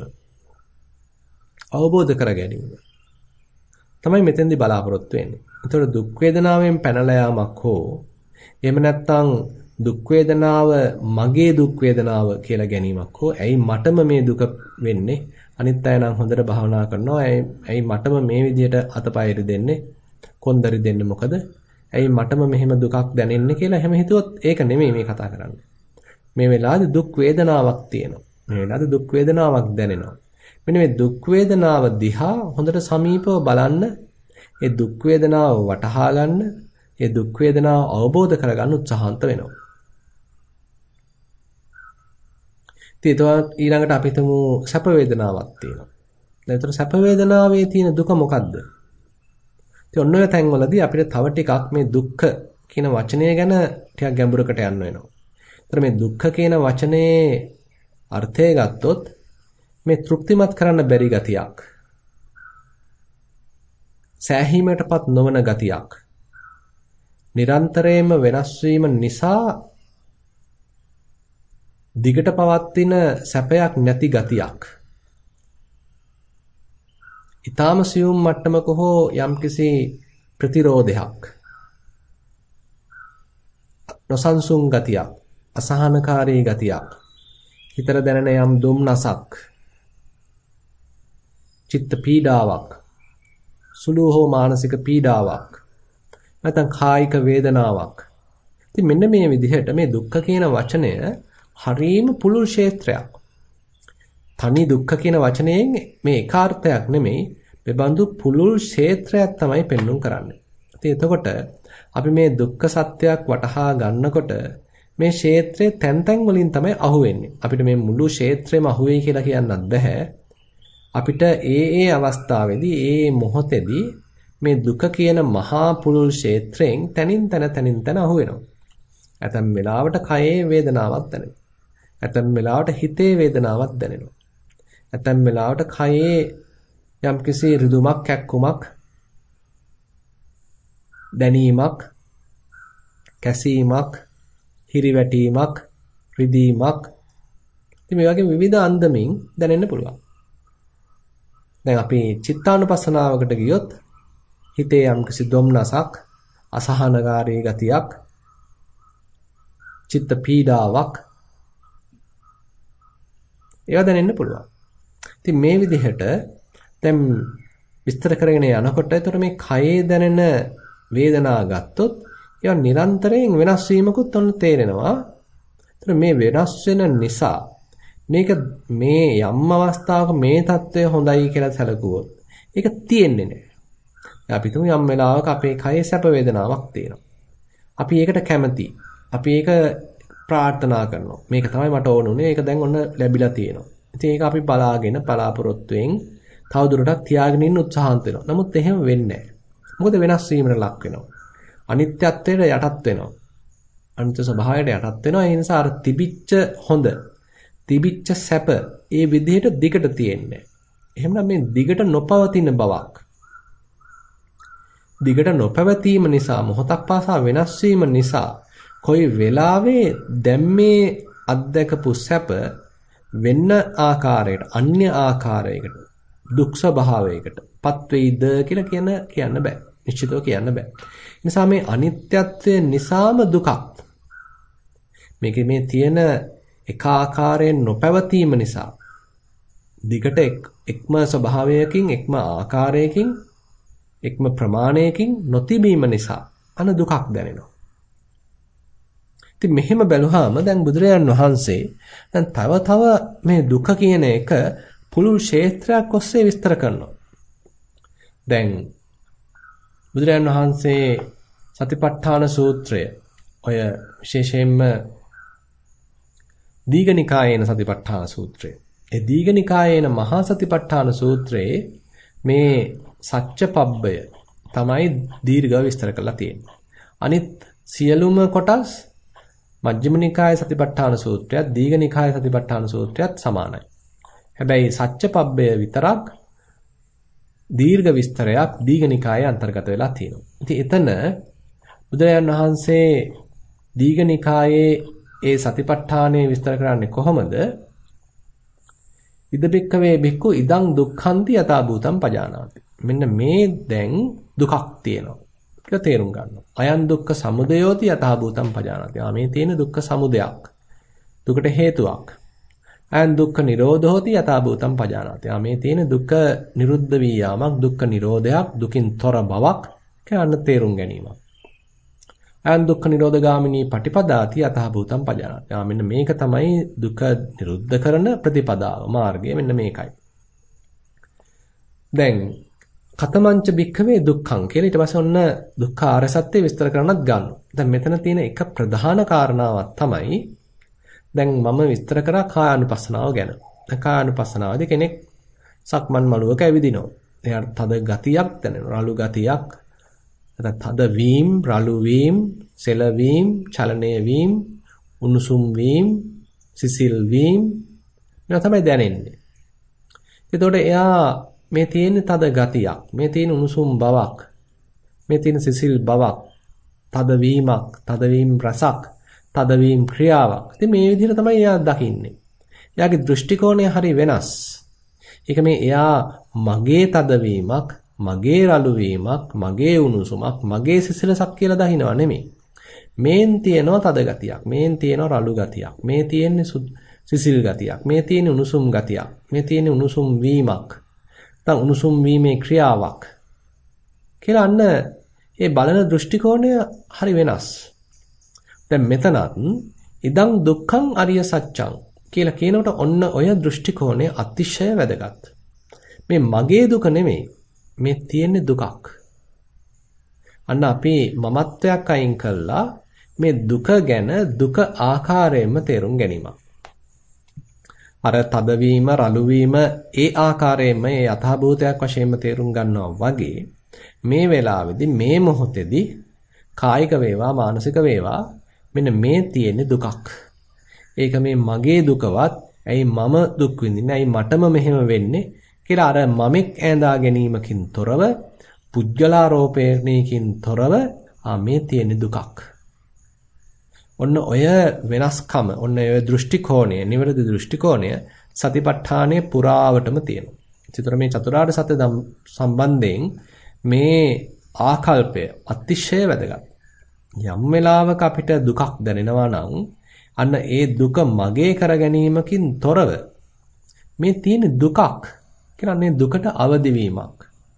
අවබෝධ කර ගැනීම තමයි මෙතෙන්දී බලාපොරොත්තු වෙන්නේ. ඒතකොට දුක් වේදනාවෙන් පැනලා යාමක් හෝ එහෙම නැත්නම් දුක් වේදනාව මගේ දුක් වේදනාව කියලා ගැනීමක් හෝ ඇයි මටම මේ දුක වෙන්නේ අනිත් අය නම් හොඳට භාවනා කරනවා ඇයි මටම මේ විදියට අතපය දෙන්නේ කොන්දරි දෙන්නේ මොකද ඇයි මටම මෙහෙම දුකක් දැනෙන්නේ කියලා එහෙම හිතුවොත් ඒක නෙමෙයි මේ කතා කරන්නේ මේ වෙලාවේ දුක් වේදනාවක් තියෙනවා මේ වෙලාවේ දුක් වේදනාවක් දැනෙනවා මෙන්න මේ දුක් වේදනාව දිහා හොඳට සමීපව බලන්න ඒ දුක් වේදනාව වටහා ගන්න ඒ දුක් වේදනාව අවබෝධ කරගන්න උත්සාහන්ත වෙනවා. ඉතින් ඊළඟට අපි හිතමු සැප වේදනාවක් තියෙනවා. දැන් ඒතර සැප වේදනාවේ තියෙන දුක මොකද්ද? ඉතින් ඔන්න ඔය තැන්වලදී අපිට තව ටිකක් මේ දුක්ඛ කියන වචනය ගැන ටිකක් ගැඹුරකට යන්න වෙනවා. ඒතර මේ දුක්ඛ කියන වචනේ අර්ථය ගත්තොත් මේ තෘප්තිමත් කරන්න බැරි ගතියක්. සෑහීමකටපත් නොවන ගතියක්. නිරන්තරයෙන්ම වෙනස් වීම නිසා දිගට පවත්ින සැපයක් නැති ගතියක්. ඊටාම සියුම් මට්ටමක හෝ යම්කිසි ප්‍රතිරෝධයක්. නොසන්සුන් ගතියක්, අසහනකාරී ගතියක්. හිතට දැනෙන යම් දුම්නසක්, චිත්ත පීඩාවක්, සුළු හෝ මානසික පීඩාවක්. නැත්නම් කායික වේදනාවක්. ඉතින් මෙන්න මේ විදිහට මේ දුක්ඛ කියන වචනය හරීම පුළුල් ක්ෂේත්‍රයක්. තනි දුක්ඛ කියන වචනයෙන් මේ ඒකාර්ථයක් නෙමෙයි, බෙබඳු පුළුල් ක්ෂේත්‍රයක් තමයි පෙන්වුම් කරන්නේ. ඉතින් එතකොට අපි මේ දුක්ඛ සත්‍යයක් වටහා ගන්නකොට මේ ක්ෂේත්‍රයේ තැන් තැන් වලින් තමයි අහුවෙන්නේ. අපිට මේ මුළු ක්ෂේත්‍රෙම අහුවෙයි කියලා කියන්නත් බෑ. අපිට ඒ ඒ අවස්ථාවේදී ඒ මොහොතේදී මේ දුක කියන මහා පුලුල් ක්ෂේත්‍රයෙන් තනින් තන තනින් තන අහුවෙනවා. ඇතැම් වෙලාවට කයේ වේදනාවක් දැනෙනවා. ඇතැම් වෙලාවට හිතේ වේදනාවක් දැනෙනවා. ඇතැම් වෙලාවට කයේ යම්කිසි රිදුමක් කැක්කුමක් දැනීමක් කැසීමක් හිරිවැටීමක් රිදීමක් ඉතින් මේ වගේ විවිධ අන්දමින් දැනෙන්න පුළුවන්. දැන් අපි චිත්තානුපස්සනාවකට ගියොත් හිතේ යම්කිසි දුම්නසක් අසහනකාරී ගතියක් චිත්ත පීඩාවක් ඒවා දැනෙන්න පුළුවන්. ඉතින් මේ විදිහට දැන් විස්තර කරගෙන යනකොට එතකොට මේ කයේ දැනෙන වේදනා ගත්තොත් ඒවා නිරන්තරයෙන් වෙනස් වීමකුත් ඔන්න තේරෙනවා. එතකොට මේ වෙනස් වෙන නිසා මේක මේ යම් අවස්ථාවක මේ தত্ত্বය හොඳයි කියලා සැලකුවොත් ඒක තියෙන්නේ නැහැ. අපි තුමු යම් වෙලාවක අපේ කයේ සැප වේදනාවක් තියෙනවා. අපි ඒකට කැමතියි. අපි ඒක ප්‍රාර්ථනා කරනවා. මේක තමයි මට ඕන උනේ. ඒක දැන් ඔන්න ලැබිලා තියෙනවා. ඉතින් ඒක අපි බලාගෙන බලාපොරොත්තුෙන් තවදුරටත් තියාගෙන ඉන්න උත්සාහන්ත වෙනවා. නමුත් එහෙම වෙන්නේ නැහැ. මොකද වෙනස් වීමකට ලක් වෙනවා. අනිත්‍යත්වයට යටත් වෙනවා. අනිත්‍ය ස්වභාවයට යටත් වෙනවා. ඒ නිසා අර තිබිච්ච හොඳ, තිබිච්ච සැප ඒ විදිහට දිගට තියෙන්නේ. එහෙමනම් මේ දිගට නොපවතින බවක්. දිගට නොපැවතීම නිසා මොහොතක් පාසා වෙනස් වීම නිසා කොයි වෙලාවේ දැන් මේ අත්දකපු සැප වෙන්න ආකාරයකට, අන්‍ය ආකාරයකට, දුක් ස්වභාවයකට පත් වෙයිද කියලා කියන කියන්න බෑ. නිශ්චිතව කියන්න බෑ. ඒ නිසා මේ අනිත්‍යත්වය නිසාම දුකක්. මේකේ මේ තියෙන එක ආකාරයෙන් නොපැවතීම නිසා දිගට එක්ම ස්වභාවයකින්, එක්ම ආකාරයකින්, එක්ම ප්‍රමාණයකින් නොතිබීම නිසා අන දුකක් දැනෙනවා. ඉතින් මෙහෙම බැලුවාම දැන් බුදුරජාන් වහන්සේ දැන් තව තව මේ දුක කියන එක පුළුල් ක්ෂේත්‍රයක් ඔස්සේ විස්තර කරනවා. දැන් බුදුරජාන් වහන්සේ සතිපට්ඨාන සූත්‍රය ඔය විශේෂයෙන්ම දීඝනිකායේන සතිපට්ඨාන සූත්‍රය. ඒ දීඝනිකායේන මහා සතිපට්ඨාන සූත්‍රයේ මේ සච්චපබ්බය තමයි දීර්ඝව විස්තර කරලා තියෙන්නේ. අනිත් සියලුම කොටස් මජ්ක්‍ධිම නිකායේ සතිපට්ඨාන සූත්‍රයත් දීඝනිකායේ සතිපට්ඨාන සූත්‍රයත් සමානයි. හැබැයි සච්චපබ්බය විතරක් දීර්ඝ විස්තරයක් දීඝනිකායේ අන්තර්ගත වෙලා තියෙනවා. ඉතින් එතන බුදුරජාණන් වහන්සේ දීඝනිකායේ ඒ සතිපට්ඨානය විස්තර කරන්නේ කොහොමද? ඉදබික්කවේ බික්කු ඉදං දුක්ඛන්ති යථා භූතං පජානාති. මෙන්න මේ දැන් දුකක් තියෙනවා. ඒක තේරුම් ගන්නවා. අයං දුක්ඛ සමුදයෝති යථා භූතං පජානාති. ආ මේ තියෙන දුක්ඛ සමුදයක්. දුකට හේතුවක්. අයං දුක්ඛ නිරෝධෝති යථා භූතං පජානාති. ආ මේ තියෙන දුක්ඛ නිරුද්ධ වී යාමක්, දුක්ඛ නිරෝධයක්, දුකින් තොර බවක් කියන තේරුම් ගැනීමක්. අයං දුක්ඛ නිරෝධගාමිනී පටිපදාති යථා භූතං පජානාති. ආ මෙන්න මේක තමයි දුක නිරුද්ධ කරන ප්‍රතිපදාව, මාර්ගය මෙන්න මේකයි. දැන් කතමංච භික්ඛවේ දුක්ඛං කියලා ඊට පස්සේ ඔන්න දුක්ඛ ආර්ය සත්‍ය විස්තර කරන්නත් ගන්නවා. දැන් මෙතන තියෙන එක ප්‍රධාන කාරණාවක් තමයි දැන් මම විස්තර කරා කායානුපස්සනාව ගැන. කායානුපස්සනාවේදී කෙනෙක් සක්මන් මළුවක ඇවිදිනවා. එයාට තද ගතියක් දැනෙනවා. රළු ගතියක්. නැත්නම් තද වීම, රළු වීම, සෙල වීම, චලනය වීම, උණුසුම් වීම, සිසිල් වීම මේවා තමයි දැනෙන්නේ. එතකොට එයා මේ තියෙන තද ගතියක්, මේ තියෙන උණුසුම් බවක්, මේ තියෙන සිසිල් බවක්, තද වීමක්, තද වීම රසක්, තද වීම ක්‍රියාවක්. ඉතින් මේ විදිහට තමයි එයා දකින්නේ. එයාගේ දෘෂ්ටි කෝණය හරි වෙනස්. ඒක මේ එයා මගේ තද වීමක්, මගේ රළු වීමක්, මගේ උණුසුමක්, මගේ සිසිලසක් කියලා දහිනව නෙමෙයි. මේන් තියෙනවා තද ගතියක්, මේන් තියෙනවා රළු ගතියක්, මේ තියෙන්නේ සිසිල් ගතියක්, මේ තියෙන්නේ උණුසුම් ගතියක්, මේ තියෙන්නේ උණුසුම් වීමක්. නැත්නම් උණුසුම් වීමේ ක්‍රියාවක් කියලා අන්න ඒ බලන දෘෂ්ටි කෝණය හරි වෙනස්. දැන් මෙතනත් ඉදං දුක්ඛං අරිය සත්‍යං කියලා කියනකොට ඔන්න ඔය දෘෂ්ටි කෝණය අතිශය වැදගත්. මේ මගේ දුක නෙමෙයි, මේ තියෙන්නේ දුකක්. අන්න අපි මමත්වයක් අයින් කළා මේ දුක ගැන දුක ආකාරයෙන්ම තේරුම් ගැනීමක්. අර තදවීම, රළු වීම ඒ ආකාරයෙන්ම ඒ යථාභූතයක් වශයෙන්ම තේරුම් ගන්නවා වගේ මේ වෙලාවේදී මේ මොහොතේදී කායික වේවා මානසික වේවා මෙන්න මේ තියෙන දුකක්. ඒක මේ මගේ දුකවත් ඇයි මම දුක් විඳින්නේ? ඇයි මටම මෙහෙම වෙන්නේ? කියලා අර මමෙක් ඈඳා ගැනීමකින් තොරව පුජ්‍යලාරෝපණයකින් තොරව ආ මේ තියෙන දුකක්. ඔන්න ඔය වෙනස්කම, ඔන්න ඔය දෘෂ්ටි කෝණය, නිවැරදි දෘෂ්ටි කෝණය සතිපට්ඨානයේ පුරාවටම තියෙනවා. ඒතර මේ චතුරාර්ය සත්‍ය සම්බන්ධයෙන් මේ ආකල්පය අතිශය වැදගත්. යම් වෙලාවක අපිට දුකක් දැනෙනවා නම් අන්න ඒ දුක මගේ කර ගැනීමකින් තොරව මේ තියෙන දුකක් කියන්නේ දුකට අවදි වීමක්.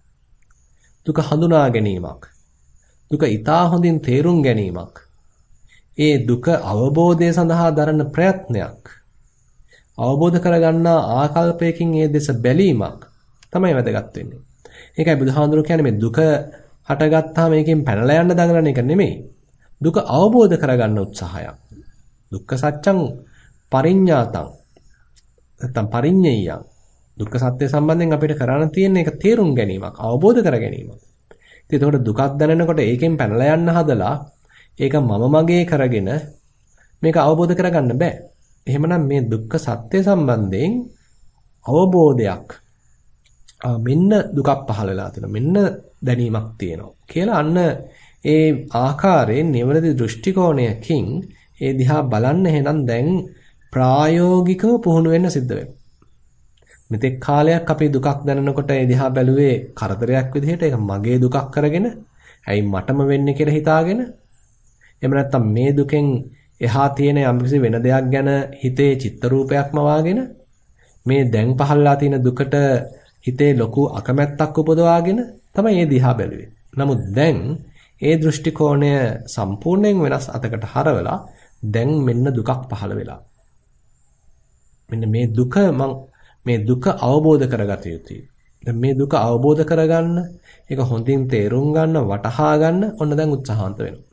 දුක හඳුනා ගැනීමක්. දුක ඊටා හොඳින් තේරුම් ගැනීමක්. ඒ දුක අවබෝධය සඳහා දරන ප්‍රයත්නයක්. අවබෝධ කරගන්නා ආකල්පයකින් ඒ දෙස බැලීමක් තමයි වැදගත් වෙන්නේ. ඒකයි බුදුහාඳුරු කියන්නේ මේ දුක හටගත්තාම මේකෙන් පැනලා යන්න දඟලන එක නෙමෙයි. දුක අවබෝධ කරගන්න උත්සාහයක්. දුක්ඛ සත්‍යං පරිඤ්ඤාතං නැත්නම් පරිඤ්ඤයං. දුක්ඛ සත්‍ය සම්බන්ධයෙන් අපිට කරන්න තියෙන එක තේරුම් ගැනීමක්, අවබෝධ කර ගැනීමක්. ඉතින් ඒකට දුකක් දැනෙනකොට ඒකෙන් පැනලා යන්න හදලා ඒක මම මගේ කරගෙන මේක අවබෝධ කරගන්න බෑ. එහෙමනම් මේ දුක්ඛ සත්‍ය සම්බන්ධයෙන් අවබෝධයක් මෙන්න දුකක් පහළ වෙලා තියෙනවා. මෙන්න දැනීමක් තියෙනවා කියලා අන්න ඒ ආකාරයෙන් නිවැරදි දෘෂ්ටි කෝණයකින් ඒ දිහා බලන්න එහෙනම් දැන් ප්‍රායෝගිකව පුහුණු වෙන්න සිද්ධ වෙනවා. මෙතෙක් කාලයක් අපි දුකක් දැනනකොට ඒ දිහා බැලුවේ කරදරයක් විදිහට, ඒක මගේ දුකක් කරගෙන, ඇයි මටම වෙන්නේ කියලා හිතාගෙන. එහෙම නැත්නම් මේ දුකෙන් එහා තියෙන යම්කිසි වෙන දෙයක් ගැන හිතේ චිත්ත රූපයක්ම වාගෙන, මේ දැන් පහළලා තියෙන දුකට හිතේ ලොකු අකමැත්තක් උපදවාගෙන තමයි මේ දිහා බැලුවේ. නමුත් දැන් ඒ දෘෂ්ටි කෝණය සම්පූර්ණයෙන් වෙනස් අතකට හරවලා දැන් මෙන්න දුකක් පහළ වෙලා. මෙන්න මේ දුක මං මේ දුක අවබෝධ කරගත යුතුයි. දැන් මේ දුක අවබෝධ කරගන්න, ඒක හොඳින් තේරුම් ගන්න, වටහා ගන්න ඔන්න දැන් උත්සාහන්ත වෙනවා.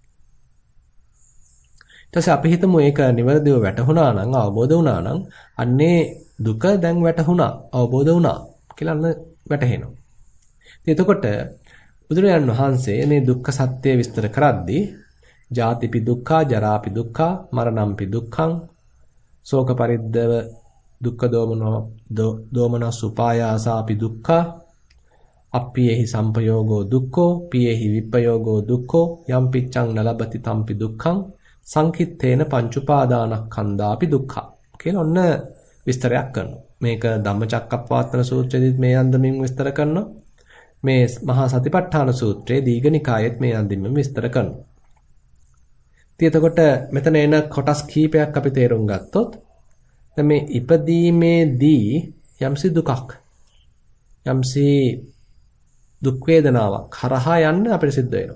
ඊට පස්සේ අපි හිතමු ඒක නිවැරදිව වැටහුණා නම්, අවබෝධ වුණා නම්, අන්නේ දුක දැන් වැටහුණා, අවබෝධ වුණා කියලා අන්න වැටහෙනවා. ඉතින් එතකොට බුදුරජාණන් වහන්සේ මේ දුක්ඛ සත්‍ය විස්තර කරද්දී ජාතිපි දුක්ඛා, ජරාපි දුක්ඛා, මරණම්පි දුක්ඛං, ශෝක පරිද්දව දුක්ඛ දෝමනෝ දෝමනස් උපායාසාපි දුක්ඛා, අප්පියේහි සම්පයෝගෝ දුක්ඛෝ, පියේහි විප්පයෝගෝ දුක්ඛෝ, යම් පිච්ඡං නලබති තම්පි දුක්ඛං, සංකිට්ඨේන පංචඋපාදානස්කන්ධාපි දුක්ඛා කියලා ඔන්න විස්තරයක් කරනවා. මේක ධම්මචක්කප්පවත්තන සූත්‍රයේදීත් මේ අන්දමින් විස්තර කරනවා. මේ මහා සතිපට්ඨාන සූත්‍රයේ දීඝනිකායෙත් මේ අන්දමින් විස්තර කරනවා. ඉතින් එතකොට මෙතන එන කොටස් කීපයක් අපි තේරුම් ගත්තොත් දැන් මේ ඉපදීමේදී යම්සි දුකක්, යම්සි දුක් වේදනාවක් හරහා යන්න අපිට සිද්ධ වෙනවා.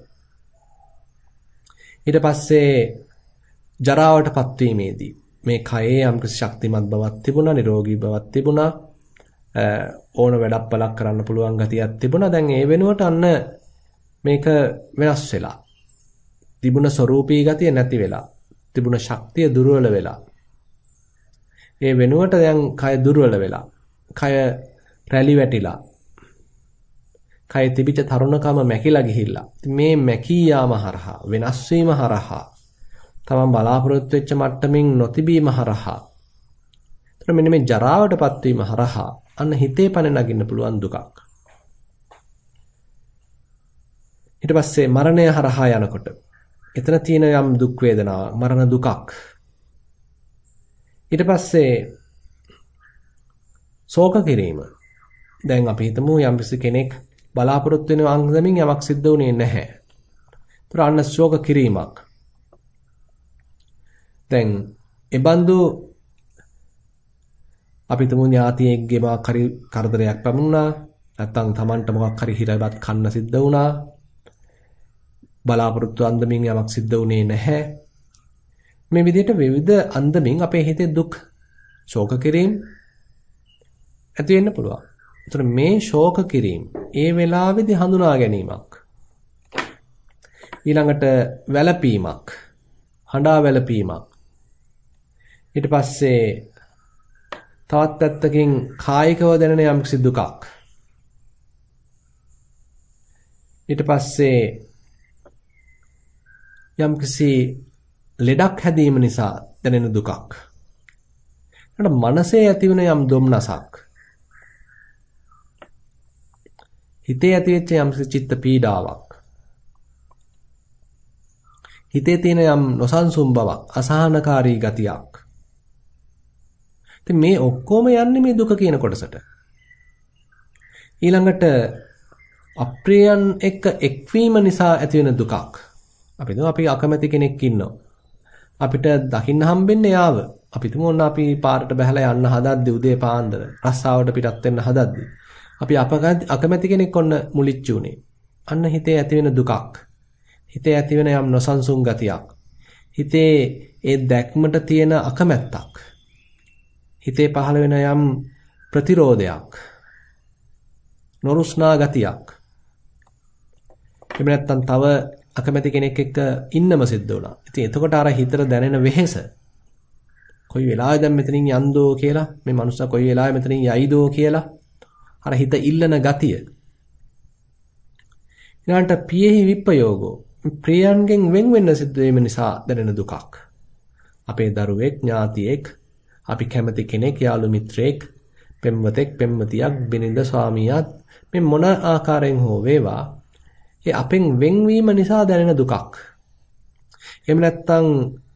ඊට පස්සේ ජරාවටපත් වීමේදී මේ කයේ යම්කිසි ශක්තිමත් බවක් තිබුණා, නිරෝගී බවක් තිබුණා, ඕන වැඩක් පලක් කරන්න පුළුවන් ගතියක් තිබුණා. දැන් ඒ වෙනුවට අන්න මේක වෙනස් වෙලා. තිබුණ ස්වરૂපී ගතිය නැති වෙලා. තිබුණ ශක්තිය දුර්වල වෙලා. ඒ වෙනුවට දැන් කය දුර්වල වෙලා. කය රැලි වැටිලා. කය තිබිච්ච තරුණකම මැකිලා ගිහිල්ලා. මේ මැකී යාම හරහා, වෙනස් වීම හරහා, තමන් බලාපොරොත්තු වෙච්ච මට්ටමින් නොතිබීම හරහා, එතන මෙන්න මේ ජරාවටපත් වීම හරහා අන්න හිතේ පණ නගින්න පුළුවන් දුකක්. ඊට පස්සේ මරණය හරහා යනකොට එතන තියෙන යම් දුක් වේදනාවක්, මරණ දුකක්. ඊට පස්සේ ශෝක කිරීම. දැන් අපි හිතමු යම්කිසි කෙනෙක් බලාපොරොත්තු වෙන අංගමින් යමක් සිද්ධ වුණේ නැහැ. ඒතර අන්න ශෝක කිරීමක්. දැන් එබඳු අපි තුමු ඥාතියෙක්ගේ මොකක් හරි කරදරයක් පැමුණා, නැත්නම් Tamanට මොකක් හරි හිරවත් කන්න සිද්ධ වුණා, බලාපොරොත්තු අන්දමින් යමක් සිද්ධ වුණේ නැහැ. මේ විදිහට විවිධ අන්දමින් අපේ හිතේ දුක්, ශෝක කිරීම ඇති වෙන්න පුළුවන්. ඒතර මේ ශෝක කිරීම ඒ වෙලාවේදී හඳුනා ගැනීමක්. ඊළඟට වැළපීමක්. හඬා වැළපීමක්. ඊට පස්සේ තවත් පැත්තකින් කායිකව දැනෙන යම්කිසි දුකක්. ඊට පස්සේ යම්කිසි ලෙඩක් හැදීම නිසා දැනෙන දුකක්. ඊට මනසේ ඇතිවන යම් දුම්නසක්. හිතේ ඇතිවෙච්ච යම්කිසි චිත්ත පීඩාවක්. හිතේ තියෙන යම් නොසන්සුන් බවක්, අසහනකාරී ගතියක්. ඉතින් මේ ඔක්කොම යන්නේ මේ දුක කියන කොටසට. ඊළඟට අප්‍රියයන් එක්ක එක්වීම නිසා ඇතිවෙන දුකක්. අපි හිතමු අපි අකමැති කෙනෙක් ඉන්නවා. අපිට දකින්න හම්බෙන්නේ යාව. අපි හිතමු ඔන්න අපි පාරට බහලා යන්න හදද්දි උදේ පාන්දර රස්සාවට පිටත් වෙන්න හදද්දි. අපි අකමැති කෙනෙක් ඔන්න මුලිච්ච උනේ. අන්න හිතේ ඇතිවෙන දුකක්. හිතේ ඇතිවෙන යම් නොසන්සුන් ගතියක්. හිතේ ඒ දැක්මට තියෙන අකමැත්තක්. හිතේ පහළ වෙන යම් ප්‍රතිරෝධයක්. නොරුස්නා ගතියක්. එහෙම නැත්නම් තව අකමැති කෙනෙක් එක්ක ඉන්නම සිද්ධ වුණා. ඉතින් එතකොට අර හිතට දැනෙන වෙහෙස කොයි වෙලාවෙද දැන් මෙතනින් යන්දෝ කියලා මේ මනුස්සයා කොයි වෙලාවෙ මෙතනින් යයිදෝ කියලා අර හිත ඉල්ලන ගතිය. ඊළඟට පියෙහි විප්පයෝගෝ ප්‍රියයන්ගෙන් වෙන් වෙන්න සිද්ධ වීම නිසා දැනෙන දුකක්. අපේ දරුවෙක්, ඥාතියෙක්, අපි කැමති කෙනෙක්, යාළු මිත්‍රයෙක්, පෙම්වතෙක්, පෙම්වතියක්, බිරිඳ, ස්වාමියාත් මේ මොන ආකාරයෙන් හෝ වේවා ඒ අපෙන් වෙන්වීම නිසා දැනෙන දුකක්. එහෙම නැත්නම්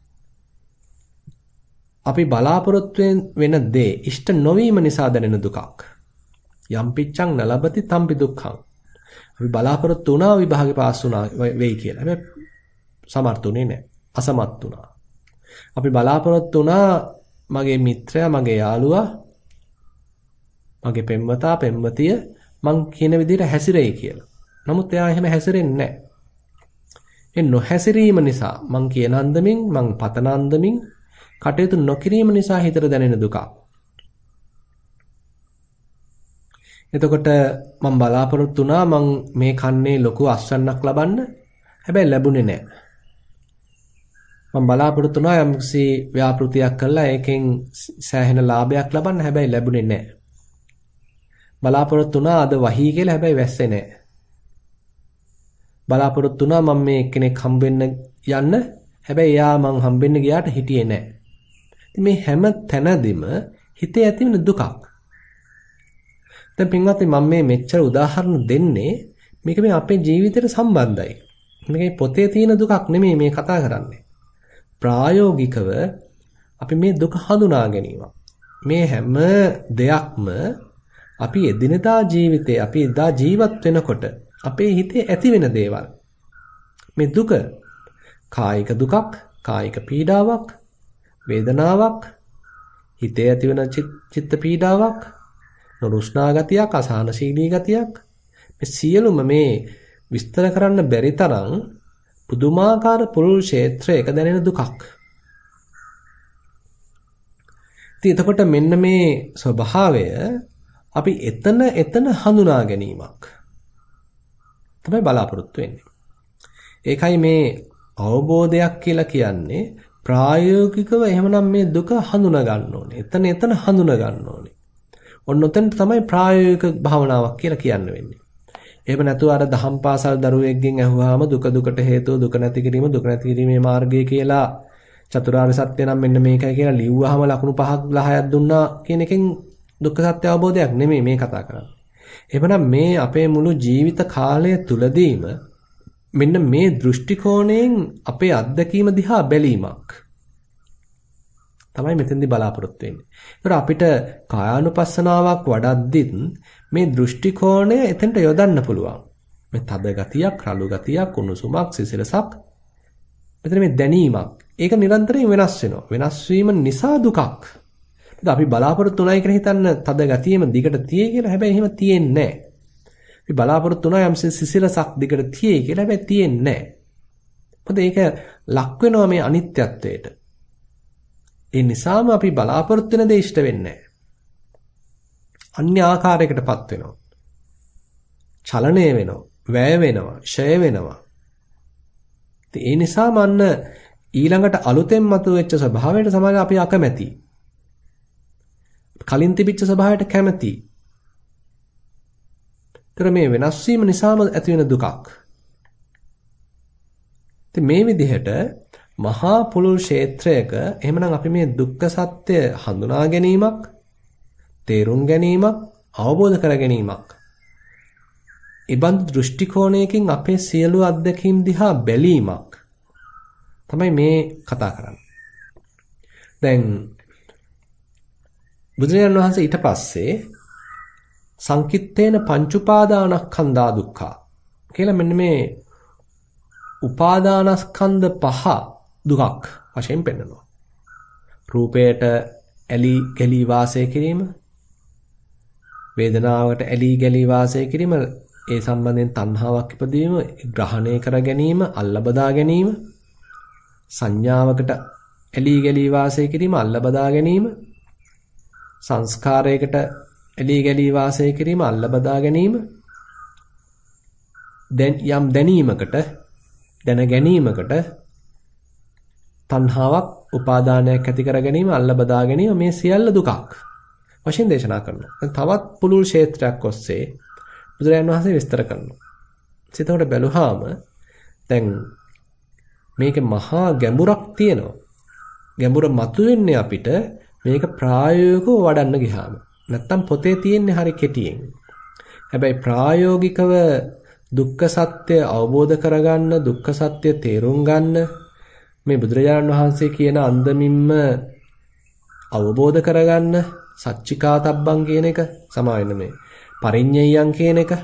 අපි බලාපොරොත්තු වෙන දේ ඉෂ්ට නොවීම නිසා දැනෙන දුකක්. යම් පිච්ඡං නලබති තම්පි දුක්ඛං. අපි බලාපොරොත්තු වුණා විභාගේ පාස් වුණා වෙයි කියලා. හැබැයි සමර්ථුනේ නැහැ. අසමත් වුණා. අපි බලාපොරොත්තු වුණා මගේ මිත්‍රයා, මගේ යාළුවා, මගේ පෙම්වතා, පෙම්වතිය මං කියන විදිහට හැසිරෙයි කියලා. නමුත් එයා එහෙම හැසිරෙන්නේ නැහැ. ඒ නොහැසිරීම නිසා මං කියන අන්දමින්, මං පතන අන්දමින් කටයුතු නොකිරීම නිසා හිතට දැනෙන දුකක්. එතකොට මම බලාපොරොත්තු වුණා මං මේ කන්නේ ලොකු අස්වැන්නක් ලබන්න. හැබැයි ලැබුණේ නැහැ. මම බලාපොරොත්තු වුණා යම්කිසි ව්‍යාපෘතියක් කළා ඒකෙන් සෑහෙන ලාභයක් ලබන්න. හැබැයි ලැබුණේ නැහැ. බලාපොරොත්තු වුණා අද වහී කියලා. හැබැයි වැස්සේ නැහැ. බලාපොරොත්තු වුණා මම මේ එක්කෙනෙක් හම්බෙන්න යන්න. හැබැයි එයා මං හම්බෙන්න ගියාට හිටියේ නැහැ. මේ හැම තැනදීම හිතේ ඇතිවෙන දුකක්. දැන් පින්වත්නි මම මේ මෙච්චර උදාහරණ දෙන්නේ මේක මේ අපේ ජීවිතයට සම්බන්ධයි. මේකේ පොතේ තියෙන දුකක් නෙමෙයි මේ කතා කරන්නේ. ප්‍රායෝගිකව අපි මේ දුක හඳුනා ගැනීම. මේ හැම දෙයක්ම අපි එදිනදා ජීවිතේ අපි එදා ජීවත් වෙනකොට අපේ හිතේ ඇති වෙන දේවල්. මේ දුක කායික දුකක්, කායික පීඩාවක්, වේදනාවක්, හිතේ ඇතිවන චිත්ත පීඩාවක්, නුරුස්නා ගතියක්, අසහනශීලී ගතියක්. මේ සියලුම මේ විස්තර කරන්න බැරි තරම් පුදුමාකාර පුරුල් ක්ෂේත්‍රයක දැනෙන දුකක්. ඉතින් එතකොට මෙන්න මේ ස්වභාවය අපි එතන එතන හඳුනා ගැනීමක් තමයි බලාපොරොත්තු වෙන්නේ. ඒකයි මේ අවබෝධයක් කියලා කියන්නේ ප්‍රායෝගිකව එහෙමනම් මේ දුක හඳුනා ගන්න ඕනේ. එතන එතන හඳුනා ගන්න ඕනේ. ඔන්න ඔතෙන් තමයි ප්‍රායෝගික භාවනාවක් කියලා කියන්න වෙන්නේ. එහෙම නැතුව අර දහම් පාසල් දරුවෙක්ගෙන් අහුවාම දුක දුකට හේතුව දුක නැති කිරීම දුක නැති කිරීමේ මාර්ගය කියලා චතුරාර්ය සත්‍ය නම් මෙන්න මේකයි කියලා ලිව්වහම ලකුණු පහක් දහයක් දුන්නා කියන එකෙන් දුක්ඛ සත්‍ය අවබෝධයක් නෙමෙයි මේ කතා කරන්නේ. එහෙමනම් මේ අපේ මුළු ජීවිත කාලය තුලදීම මෙන්න මේ දෘෂ්ටි කෝණයෙන් අපේ අත්දැකීම දිහා බැලීමක් තමයි මෙතෙන්දී බලාපොරොත්තු වෙන්නේ. ඒතර අපිට කායානුපස්සනාවක් වඩද්දිත් මේ දෘෂ්ටි කෝණය එතෙන්ට යොදන්න පුළුවන්. මේ තද ගතියක්, රළු ගතියක්, උණුසුමක්, සිසිලසක්. මෙතන මේ දැනීමක්. ඒක නිරන්තරයෙන් වෙනස් වෙනවා. වෙනස් වීම නිසා දුකක්. ඉතින් අපි බලාපොරොත්තු උනායි කියලා හිතන්න තද ගතියෙම දිගට තියේ කියලා. හැබැයි එහෙම තියෙන්නේ නැහැ. අපි බලාපොරොත්තු උනා යම් සිසිලසක් දිගට තියේ කියලා. හැබැයි තියෙන්නේ නැහැ. මොකද ඒක ලක් වෙනවා මේ අනිත්‍යත්වයට. ඒ නිසාම අපි බලාපොරොත්තු වෙන දේ ඉෂ්ට වෙන්නේ නැහැ. අන්‍ය ආකාරයකටපත් වෙනවා. චලනය වෙනවා, වැය වෙනවා, ෂය වෙනවා. ඒ නිසාම අන්න ඊළඟට අලුතෙන් මතුවෙච්ච ස්වභාවයට සමානව අපි අකමැති. කලින් තිබිච්ච ස්වභාවයට කැමති. ඒතර මේ වෙනස් වීම නිසාම ඇති වෙන දුකක්. ඉතින් මේ විදිහට මහා පුලුල් ක්ෂේත්‍රයක එහෙමනම් අපි මේ දුක්ඛ සත්‍ය හඳුනා ගැනීමක්, තේරුම් ගැනීමක්, අවබෝධ කර ගැනීමක්. ඉබඳු දෘෂ්ටි කෝණයකින් අපේ සියලු අත්දැකීම් දිහා බැලීමක් තමයි මේ කතා කරන්නේ. දැන් බුදුරජාණන් වහන්සේ ඊට පස්සේ සංකිට්ඨේන පංච උපාදානස්කන්ධා දුක්ඛා කියලා මෙන්න මේ උපාදානස්කන්ධ පහ දුකක් වශයෙන් පෙන්නනවා. රූපයට ඇලී ගැලී වාසය කිරීම, වේදනාවකට ඇලී ගැලී වාසය කිරීම, ඒ සම්බන්ධයෙන් තණ්හාවක් ඉපදීම, ග්‍රහණය කර ගැනීම, අල්ලබදා ගැනීම, සංඥාවකට ඇලී ගැලී වාසය කිරීම, අල්ලබදා ගැනීම, සංස්කාරයකට ඇලී ගැලී වාසය කිරීම, අල්ලබදා ගැනීම, දැන් යම් දැනීමකට, දැන ගැනීමකට තණ්හාවක්, උපාදානයක් ඇති කර ගැනීම, අල්ලබදා ගැනීම මේ සියල්ල දුකක් වශයෙන් දේශනා කරනවා. දැන් තවත් පුළුල් ක්ෂේත්‍රයක් ඔස්සේ බුදුරජාණන් වහන්සේ විස්තර කරනවා. එතකොට බැලුවාම දැන් මේකේ මහා ගැඹුරක් තියෙනවා. ගැඹුර මතුවෙන්නේ අපිට මේක ප්‍රායෝගිකව වඩන්න ගියාම. නැත්තම් පොතේ තියෙන්නේ හරි කෙටියෙන්. හැබැයි ප්‍රායෝගිකව දුක්ඛ සත්‍ය අවබෝධ කරගන්න, දුක්ඛ සත්‍ය තේරුම් ගන්න මේ බුදුරජාණන් වහන්සේ කියන අන්දමින්ම අවබෝධ කරගන්න සච්චිකාතබ්බං කියන එක සමාවෙන්න මේ පරිඤ්ඤයයන් කියන එක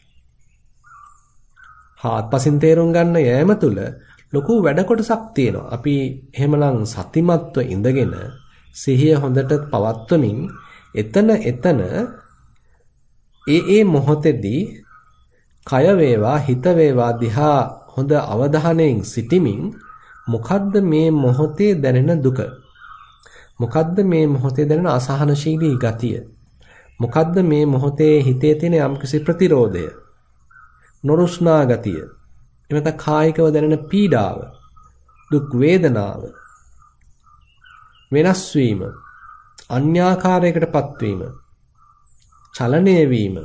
හාත්පසින් තේරුම් ගන්න යෑම තුළ ලොකු වැඩ කොටසක් තියෙනවා. අපි එහෙමනම් සතිමත්ව ඉඳගෙන සිහිය හොඳට පවත්වමින් එතන එතන ඒ ඒ මොහොතේදී කය වේවා හිත වේවා දිහා හොඳ අවධානයෙන් සිටිමින් මොකද්ද මේ මොහොතේ දැනෙන දුක? මොකද්ද මේ මොහොතේ දැනෙන අසහනශීලී ගතිය? මොකද්ද මේ මොහොතේ හිතේ තියෙන යම්කිසි ප්‍රතිරෝධය? නොරුස්නා ගතිය? එමෙත කායිකව දැනෙන පීඩාව, දුක් වේදනාව, වෙනස් වීම, අන්‍යාකාරයකටපත් වීම, චලනය වීම,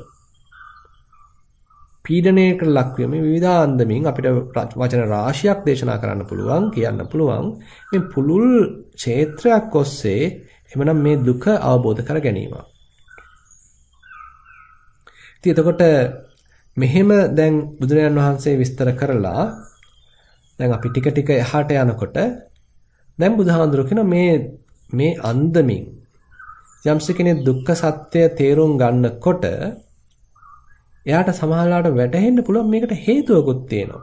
පීඩණයකට ලක්වීම මේ විවිධාන්දමින් අපිට වචන රාශියක් දේශනා කරන්න පුළුවන්, කියන්න පුළුවන්. මේ පුළුල් ක්ෂේත්‍රයක් ඔස්සේ එමනම් මේ දුක අවබෝධ කර ගැනීම. ඉතින් එතකොට මෙහෙම දැන් බුදුරජාණන් වහන්සේ විස්තර කරලා දැන් අපි ටික ටික එහාට යනකොට දැන් බුදුහාඳුර කියන මේ මේ අන්දමින් යම්ස කෙනෙක් දුක්ඛ සත්‍ය තේරුම් ගන්නකොට එයාට සමහරවිට වැටහෙන්න පුළුවන් මේකට හේතුවකුත් තියෙනවා.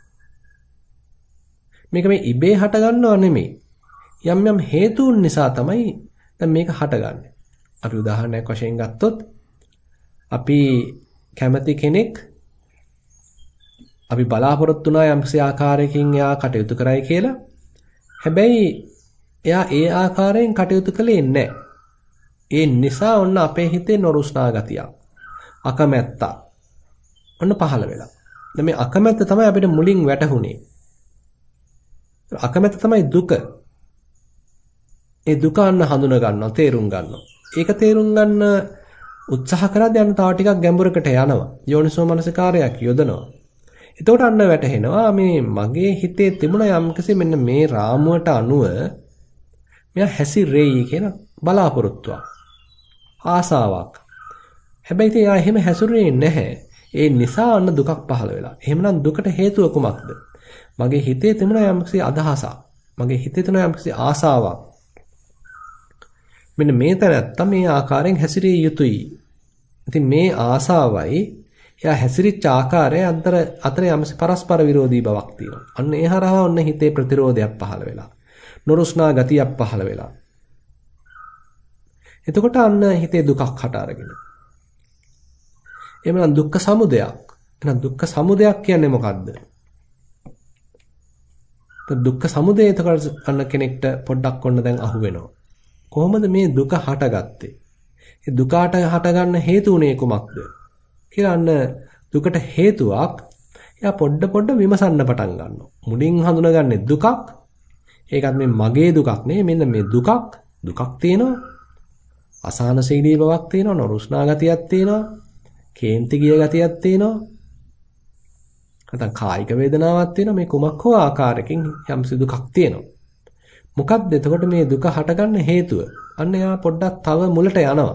මේක මේ ඉබේ හට ගන්නව නෙමෙයි. යම් යම් හේතුන් නිසා තමයි දැන් මේක හටගන්නේ. අපි උදාහරණයක් වශයෙන් ගත්තොත් අපි කැමති කෙනෙක් අපි බලාපොරොත්තු වුණා යම්කිසි ආකාරයකින් එයා කටයුතු කරයි කියලා. හැබැයි එයා ඒ ආකාරයෙන් කටයුතු කළේ නැහැ. ඒ නිසා ඔන්න අපේ හිතේ නොරුස්නා ගතියක්, අකමැත්ත ඔන්න පහළ වෙලා. දැන් මේ අකමැත්ත තමයි අපිට මුලින් වැටහුනේ. අකමැත්ත තමයි දුක. ඒ දුක අන්න හඳුන ගන්නවා, තේරුම් ගන්නවා. ඒක තේරුම් ගන්න උත්සාහ කරද්දී අන්න තව ටිකක් ගැඹුරකට යනවා. යෝනිසෝ මනසිකාරයක් යොදනවා. එතකොට අන්න වැටහෙනවා මේ මගේ හිතේ තිබුණ යම්කිසි මෙන්න මේ රාමුවට අනුව මෙයා හැසිරෙයි කියන බලාපොරොත්තුවක්, ආසාවක්. හැබැයි ඉතින් එයා එහෙම හැසිරුනේ නැහැ. ඒ නිසා අන්න දුකක් පහළ වෙලා. එහෙමනම් දුකට හේතුව කුමක්ද? මගේ හිතේ තිබුණ යම්කිසි අදහසක්, මගේ හිතේ තිබුණ යම්කිසි ආසාවක්. මෙන්න මේ තැනත්තා මේ ආකාරයෙන් හැසිරිය යුතුයි. ඉතින් මේ ආසාවයි එයා හැසිරිච්ච ආකාරය අතර අතර යම්කිසි පරස්පර විරෝධී බවක් තියෙනවා. අන්න ඒ හරහා ඔන්න හිතේ ප්‍රතිරෝධයක් පහළ වෙලා. නොරුස්නා ගතියක් පහළ වෙලා. එතකොට අන්න හිතේ දුකක් හට අරගෙන. එහෙනම් දුක්ඛ සමුදයක්. එහෙනම් දුක්ඛ සමුදයක් කියන්නේ මොකද්ද? දුක්ඛ සමුදය එතකොට අන්න කෙනෙක්ට පොඩ්ඩක් ඔන්න දැන් අහු වෙනවා. කොහොමද මේ දුක හටගත්තේ? ඒ දුකට හටගන්න හේතු උනේ කුමක්ද? කියලා අන්න දුකට හේතුවක් එයා පොඩ පොඩ විමසන්න පටන් ගන්නවා. මුලින් හඳුනගන්නේ දුකක්. ඒකත් මේ මගේ දුකක් නෙවෙයි. මෙන්න මේ දුකක් දුකක් තියෙනවා. අසහනශීලී බවක් තියෙනවා. නොරුස්නා ගතියක් තියෙනවා. කේන්ති ගිය ගතියක් තියෙනවා. නැත්නම් කායික වේදනාවක් තියෙනවා. මේ කුමක් හෝ ආකාරයකින් යම්සි දුකක් තියෙනවා. මොකක්ද එතකොට මේ දුක හටගන්න හේතුව? අන්න එයා පොඩ්ඩක් තව මුලට යනවා.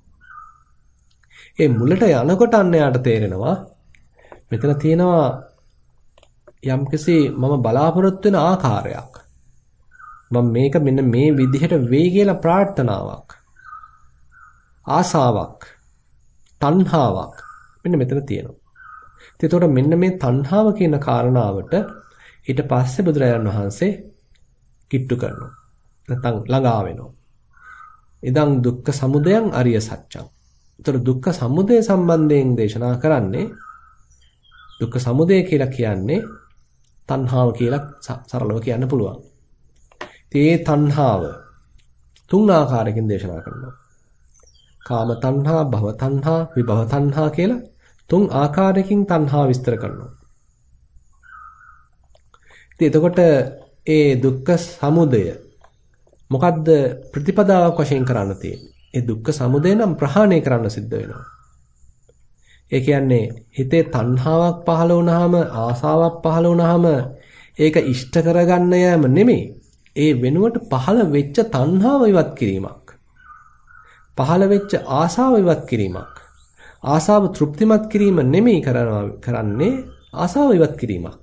ඒ මුලට යනකොට අන්න එයාට තේරෙනවා මෙතන තියෙනවා යම්කිසි මම බලාපොරොත්තු වෙන ආකාරයක්. මම මේක මෙන්න මේ විදිහට වෙයි කියලා ප්‍රාර්ථනාවක්. ආසාවක්. තණ්හාවක්. මෙන්න මෙතන තියෙනවා. ඒතකොට මෙන්න මේ තණ්හාව කියන කාරණාවට ඊට පස්සේ බුදුරජාණන් වහන්සේ කිට්ටු කරනවා. නැත්නම් ළඟා වෙනවා. ඉදං දුක්ඛ සමුදයං අරිය සත්‍යං. ඒතර දුක්ඛ සමුදය සම්බන්ධයෙන් දේශනා කරන්නේ දුක්ඛ සමුදය කියලා කියන්නේ තණ්හාව කියලා සරලව කියන්න පුළුවන්. ඉතින් මේ තණ්හාව තුන් ආකාරයකින් දේශනා කරනවා. කාම තණ්හා, භව තණ්හා, විභව තණ්හා කියලා තුන් ආකාරයකින් තණ්හාව විස්තර කරනවා. ඉතින් එතකොට ඒ දුක්ඛ සමුදය මොකද්ද ප්‍රතිපදාවක් වශයෙන් කරන්න තියෙන්නේ? ඒ දුක්ඛ සමුදය නම් ප්‍රහාණය කරන්න සිද්ධ වෙනවා. ඒ කියන්නේ හිතේ තණ්හාවක් පහළ වුණාම ආසාවක් පහළ වුණාම ඒක ඉෂ්ට කරගන්න යෑම නෙමෙයි. ඒ වෙනුවට පහළ වෙච්ච තණ්හාව ඉවත් කිරීමක්. පහළ වෙච්ච ආසාව ඉවත් කිරීමක්. ආසාව තෘප්තිමත් කිරීම නෙමෙයි කරනවා කරන්නේ ආසාව ඉවත් කිරීමක්.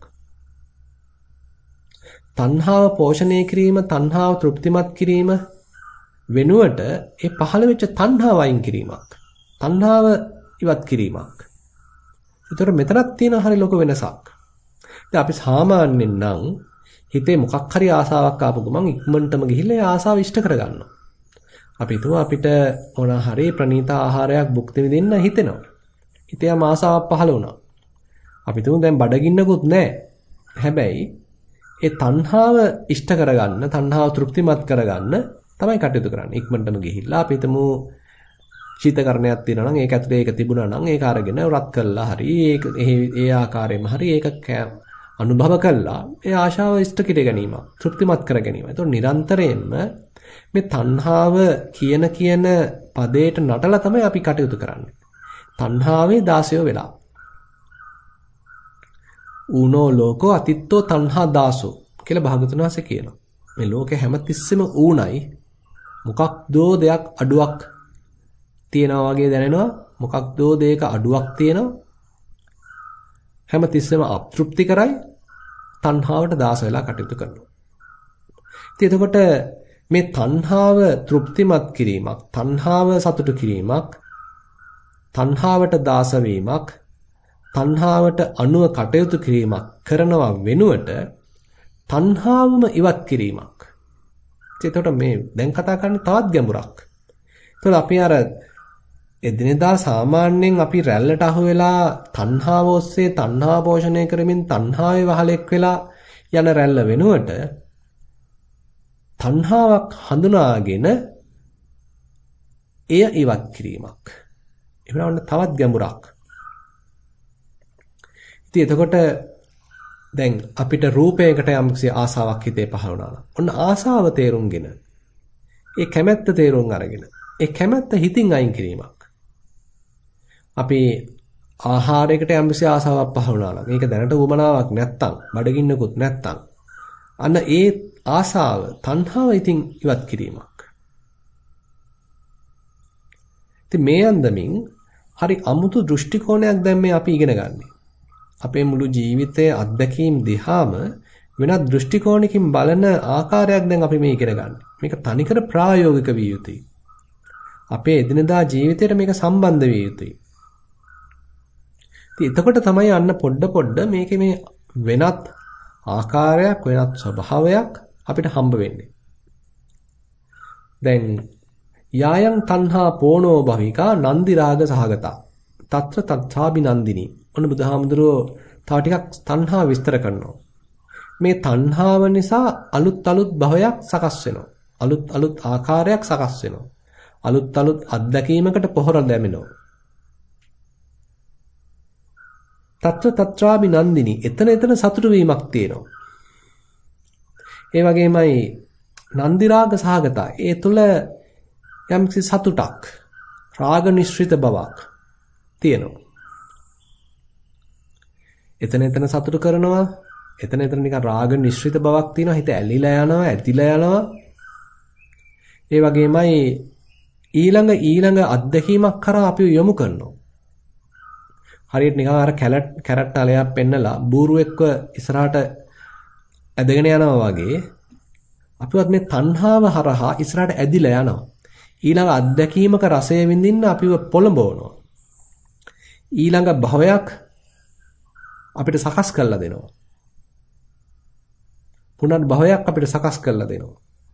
තණ්හාව පෝෂණය කිරීම, තණ්හාව තෘප්තිමත් කිරීම වෙනුවට ඒ පහළ වෙච්ච තණ්හාව අයින් කිරීමක්. තණ්හාව ඉවත් කිරීමක්. ඒතර මෙතනක් තියෙන හරි ලොකු වෙනසක්. දැන් අපි සාමාන්‍යයෙන් නම් හිතේ මොකක් හරි ආසාවක් ආපු ගමන් ඉක්මනටම ගිහිල්ලා ඒ ආසාව ඉෂ්ට කරගන්නවා. අපි හිතුව අපිට මොන හරි ප්‍රණීත ආහාරයක් භුක්ති විඳින්න හිතෙනවා. හිතේ ආසාවක් පහළ වුණා. අපි හිතුව දැන් බඩගින්නකුත් නැහැ. හැබැයි ඒ තණ්හාව ඉෂ්ට කරගන්න, තණ්හාව තෘප්තිමත් කරගන්න තමයි කටයුතු කරන්නේ. ඉක්මනටම ගිහිල්ලා අපි හිතමු ශීතකරණයක් තියෙනවා නම් ඒක ඇතුලේ ඒක තිබුණා නම් ඒක අරගෙන රත් කළා හරි ඒක ඒ ආකාරයෙන්ම හරි ඒක අනුභව කළා ඒ ආශාව ඉෂ්ට කිර ගැනීම තෘප්තිමත් කර ගැනීම. ඒතකොට නිරන්තරයෙන්ම මේ තණ්හාව කියන කියන පදයට නටලා තමයි අපි කටයුතු කරන්නේ. තණ්හාවේ දාසයෝ වෙලා. ඌනෝ ලෝකෝ අතිත්තෝ තණ්හා දාසෝ කියලා භාගතුන් වහන්සේ කියනවා. මේ ලෝකේ හැමතිස්සෙම ඌණයි මොකක්දෝ දෙයක් අඩුවක් තියනවා වගේ දැනෙනවා. මොකක්දෝ දෙයක අඩුවක් තියෙනවා. හැමතිස්සෙම අප්‍තෘප්ති කරයි තණ්හාවට දාස වෙලා කටයුතු කරනවා. ඉතින් එතකොට මේ තණ්හාව තෘප්තිමත් කිරීමක්, තණ්හාව සතුටු කිරීමක්, තණ්හාවට දාස වීමක්, තණ්හාවට අනුව කටයුතු කිරීමක් කරනවා වෙනුවට තණ්හාවම ඉවත් කිරීමක්. එතකොට මේ දැන් කතා කරන්නේ තවත් ගැඹුරක්. එතකොට අපි අර එදිනෙදා සාමාන්‍යයෙන් අපි රැල්ලට අහු වෙලා තණ්හාව ඔස්සේ තණ්හා පෝෂණය කරමින් තණ්හාවේ වහලෙක් වෙලා යන රැල්ල වෙනුවට තණ්හාවක් හඳුනාගෙන එය ඉවත් කිරීමක්. එහෙනම් තවත් ගැඹුරක්. ඉතින් එතකොට දැන් අපිට රූපයකට යම්කිසි ආසාවක් හිතේ පහළ වුණා නම් ඔන්න ආසාව තේරුම්ගෙන ඒ කැමැත්ත තේරුම් අරගෙන ඒ කැමැත්ත හිතින් අයින් කිරීමක්. අපි ආහාරයකට යම්කිසි ආසාවක් පහළ වුණා නම් ඒක දැනට උවමනාවක් නැත්තම් බඩගින්නකුත් නැත්තම් අන්න ඒ ආසාව තණ්හාව ඉතින් ඉවත් කිරීමක්. ඉතින් මේ අන්දමින් හරි අමුතු දෘෂ්ටි කෝණයක් දැන් මේ අපි ඉගෙන ගන්නෙ. අපේ මුළු ජීවිතයේ අත්දැකීම් දිහාම වෙනත් දෘෂ්ටි කෝණකින් බලන ආකාරයක් දැන් අපි මේ ඉගෙන ගන්න. මේක තනිකර ප්‍රායෝගික විය යුතුයි. අපේ එදිනදා ජීවිතයට මේක සම්බන්ධ විය යුතුයි. ඉතින් එතකොට තමයි අන්න පොඩ පොඩ මේකේ මේ වෙනත් ආකාරයක් වෙනත් ස්වභාවයක් අපිට හම්බ වෙන්නේ. දැන් යායන් තණ්හා පෝනෝ භවිකා නන්දි රාග සහගතා. తත්‍ර තත්ථාබි නන්දිනී. ඔන්න බුදුහාමුදුරුවෝ තව ටිකක් තණ්හා විස්තර කරනවා. මේ තණ්හාව නිසා අලුත් අලුත් භවයක් සකස් වෙනවා. අලුත් අලුත් ආකාරයක් සකස් වෙනවා. අලුත් අලුත් අත්දැකීමකට පොහොර දැමෙනවා. తත්‍ර තත්‍රාබි නන්දිනී. එතන එතන සතුටු වීමක් තියෙනවා. ඒ වගේමයි නන්දි රාග සහගත ඒ තුල යම්කිසි සතුටක් රාග නිශ්චිත බවක් තියෙනවා. එතන එතන සතුට කරනවා. එතන එතන නිකන් රාග නිශ්චිත බවක් තියෙනවා. හිත ඇලිලා යනවා, ඇතිලා යනවා. ඒ වගේමයි ඊළඟ ඊළඟ අත්දැකීමක් කරා අපි යොමු කරනවා. හරියට නිකන් අර කැරට් කැරට් අලයක් පෙන්නලා බූරුවෙක්ව ඉස්සරහට ඇදගෙන යනවා වගේ අපිවත් මේ තණ්හාව හරහා ඉස්සරහට ඇදිලා යනවා. ඊළඟ අත්දැකීමක රසය විඳින්න අපිව පොළඹවනවා. ඊළඟ භවයක් අපිට සකස් කරලා දෙනවා. පුනර් භවයක් අපිට සකස් කරලා දෙනවා.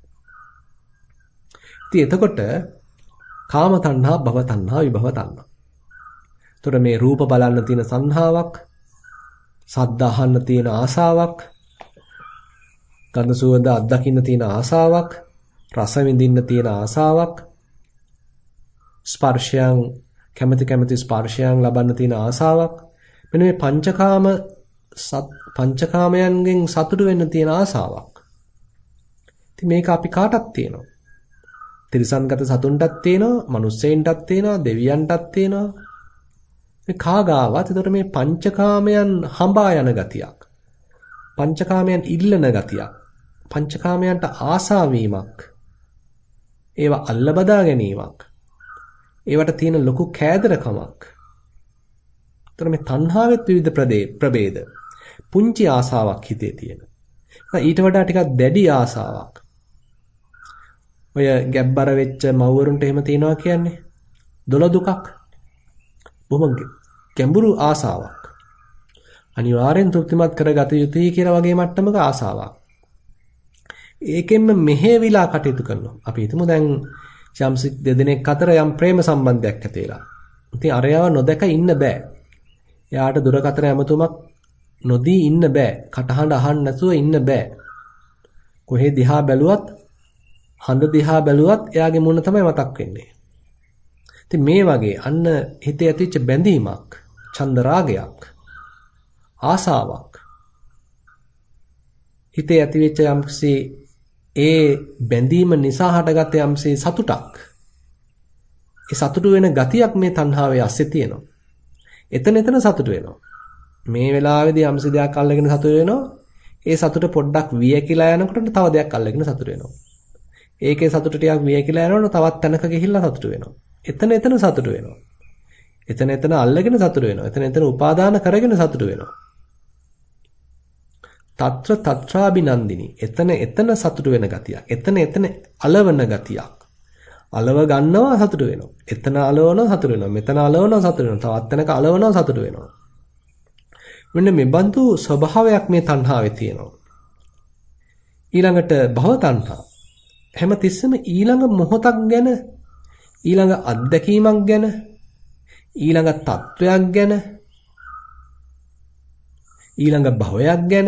ඉතින් එතකොට කාම තණ්හා, භව තණ්හා, විභව තණ්හා. එතකොට මේ රූප බලන්න තියෙන සංහාවක්, සද්ද අහන්න තියෙන ආසාවක්, ගන්ධ සුවඳ අත්දකින්න තියෙන ආසාවක්, රස විඳින්න තියෙන ආසාවක්, ස්පර්ශයන් කැමැති කැමැති ස්පර්ශයන් ලබන්න තියෙන ආසාවක්. මෙන්න මේ පංචකාම පංචකාමයන්ගෙන් සතුට වෙන්න තියෙන ආසාවක්. ඉතින් මේක අපි කාටත් තියෙනවා. තිරිසන්ගත සතුන්ටත් තියෙනවා, මනුස්සයින්ටත් තියෙනවා, දෙවියන්ටත් තියෙනවා. මේ කාගාවත් එතකොට මේ පංචකාමයන් හඹා යන ගතියක්. පංචකාමයන් ඉල්ලන ගතියක්. පංචකාමයන්ට ආසා වීමක්. ඒවා අල්ල බදා ගැනීමක්. ඒවට තියෙන ලොකු කෑදරකමක්. එතකොට මේ තණ්හාවෙත් විවිධ ප්‍රභේද. පුංචි ආසාවක් හිතේ තියෙන. ඊට වඩා ටිකක් දැඩි ආසාවක්. ඔය ගැබ්බර වෙච්ච මව්වරුන්ට එහෙම තියෙනවා කියන්නේ දොළ දුකක්. බොහොම ගැඹුරු ආසාවක්. අනිවාර්යෙන් තෘප්තිමත් කරගත යුතුයි කියලා වගේ මට්ටමක ආසාවක්. ඒකෙන්ම මෙහෙවිලා කටයුතු කරනවා. අපි හිතමු දැන් යම් දෙදෙනෙක් අතර යම් ප්‍රේම සම්බන්ධයක් ඇති වෙලා. ඉතින් අරයව නොදක ඉන්න බෑ. එයාට දුරකථන ඇමතුමක් නොදී ඉන්න බෑ. කටහඬ අහන්න නැතුව ඉන්න බෑ. කොහේ දිහා බැලුවත් හඳ දිහා බැලුවත් එයාගේ මුණ තමයි මතක් වෙන්නේ. ඉතින් මේ වගේ අන්න හිතේ ඇතිවෙච්ච බැඳීමක්, ඡන්ද රාගයක්, ආසාවක්. හිතේ ඇතිවෙච්ච යම්කිසි ඒ බැඳීම නිසා හටගත් යම්කිසි සතුටක්. ඒ සතුටු වෙන ගතියක් මේ තණ්හාවේ ඇස්සේ තියෙනවා. එතන එතන සතුට වෙනවා. මේ වෙලාවේදී යම්සි දෙයක් අල්ලගෙන සතුට වෙනවා. ඒ සතුට පොඩ්ඩක් වියකිලා යනකොට තව දෙයක් අල්ලගෙන සතුට වෙනවා. ඒකේ සතුට ටිකක් වියකිලා යනකොට තවත් තැනක ගිහිල්ලා සතුට වෙනවා. එතන එතන සතුට වෙනවා. එතන එතන අල්ලගෙන සතුට වෙනවා. එතන එතන උපාදාන කරගෙන සතුට වෙනවා. తත්‍ර తත්‍රාබිනන්දිනී. එතන එතන සතුට වෙන ගතියක්. එතන එතන අලවන ගතියක්. අලව ගන්නවා සතුට වෙනවා. එතන අලවනවා සතුට වෙනවා. මෙතන අලවනවා සතුට වෙනවා. තවත් තැනක අලවනවා සතුට වෙනවා. මෙන්න මේ බඳු ස්වභාවයක් මේ තණ්හාවේ තියෙනවා. ඊළඟට භව තණ්හා. හැම තිස්සෙම ඊළඟ මොහොතක් ගැන, ඊළඟ අත්දැකීමක් ගැන, ඊළඟ තත්වයක් ගැන, ඊළඟ භවයක් ගැන,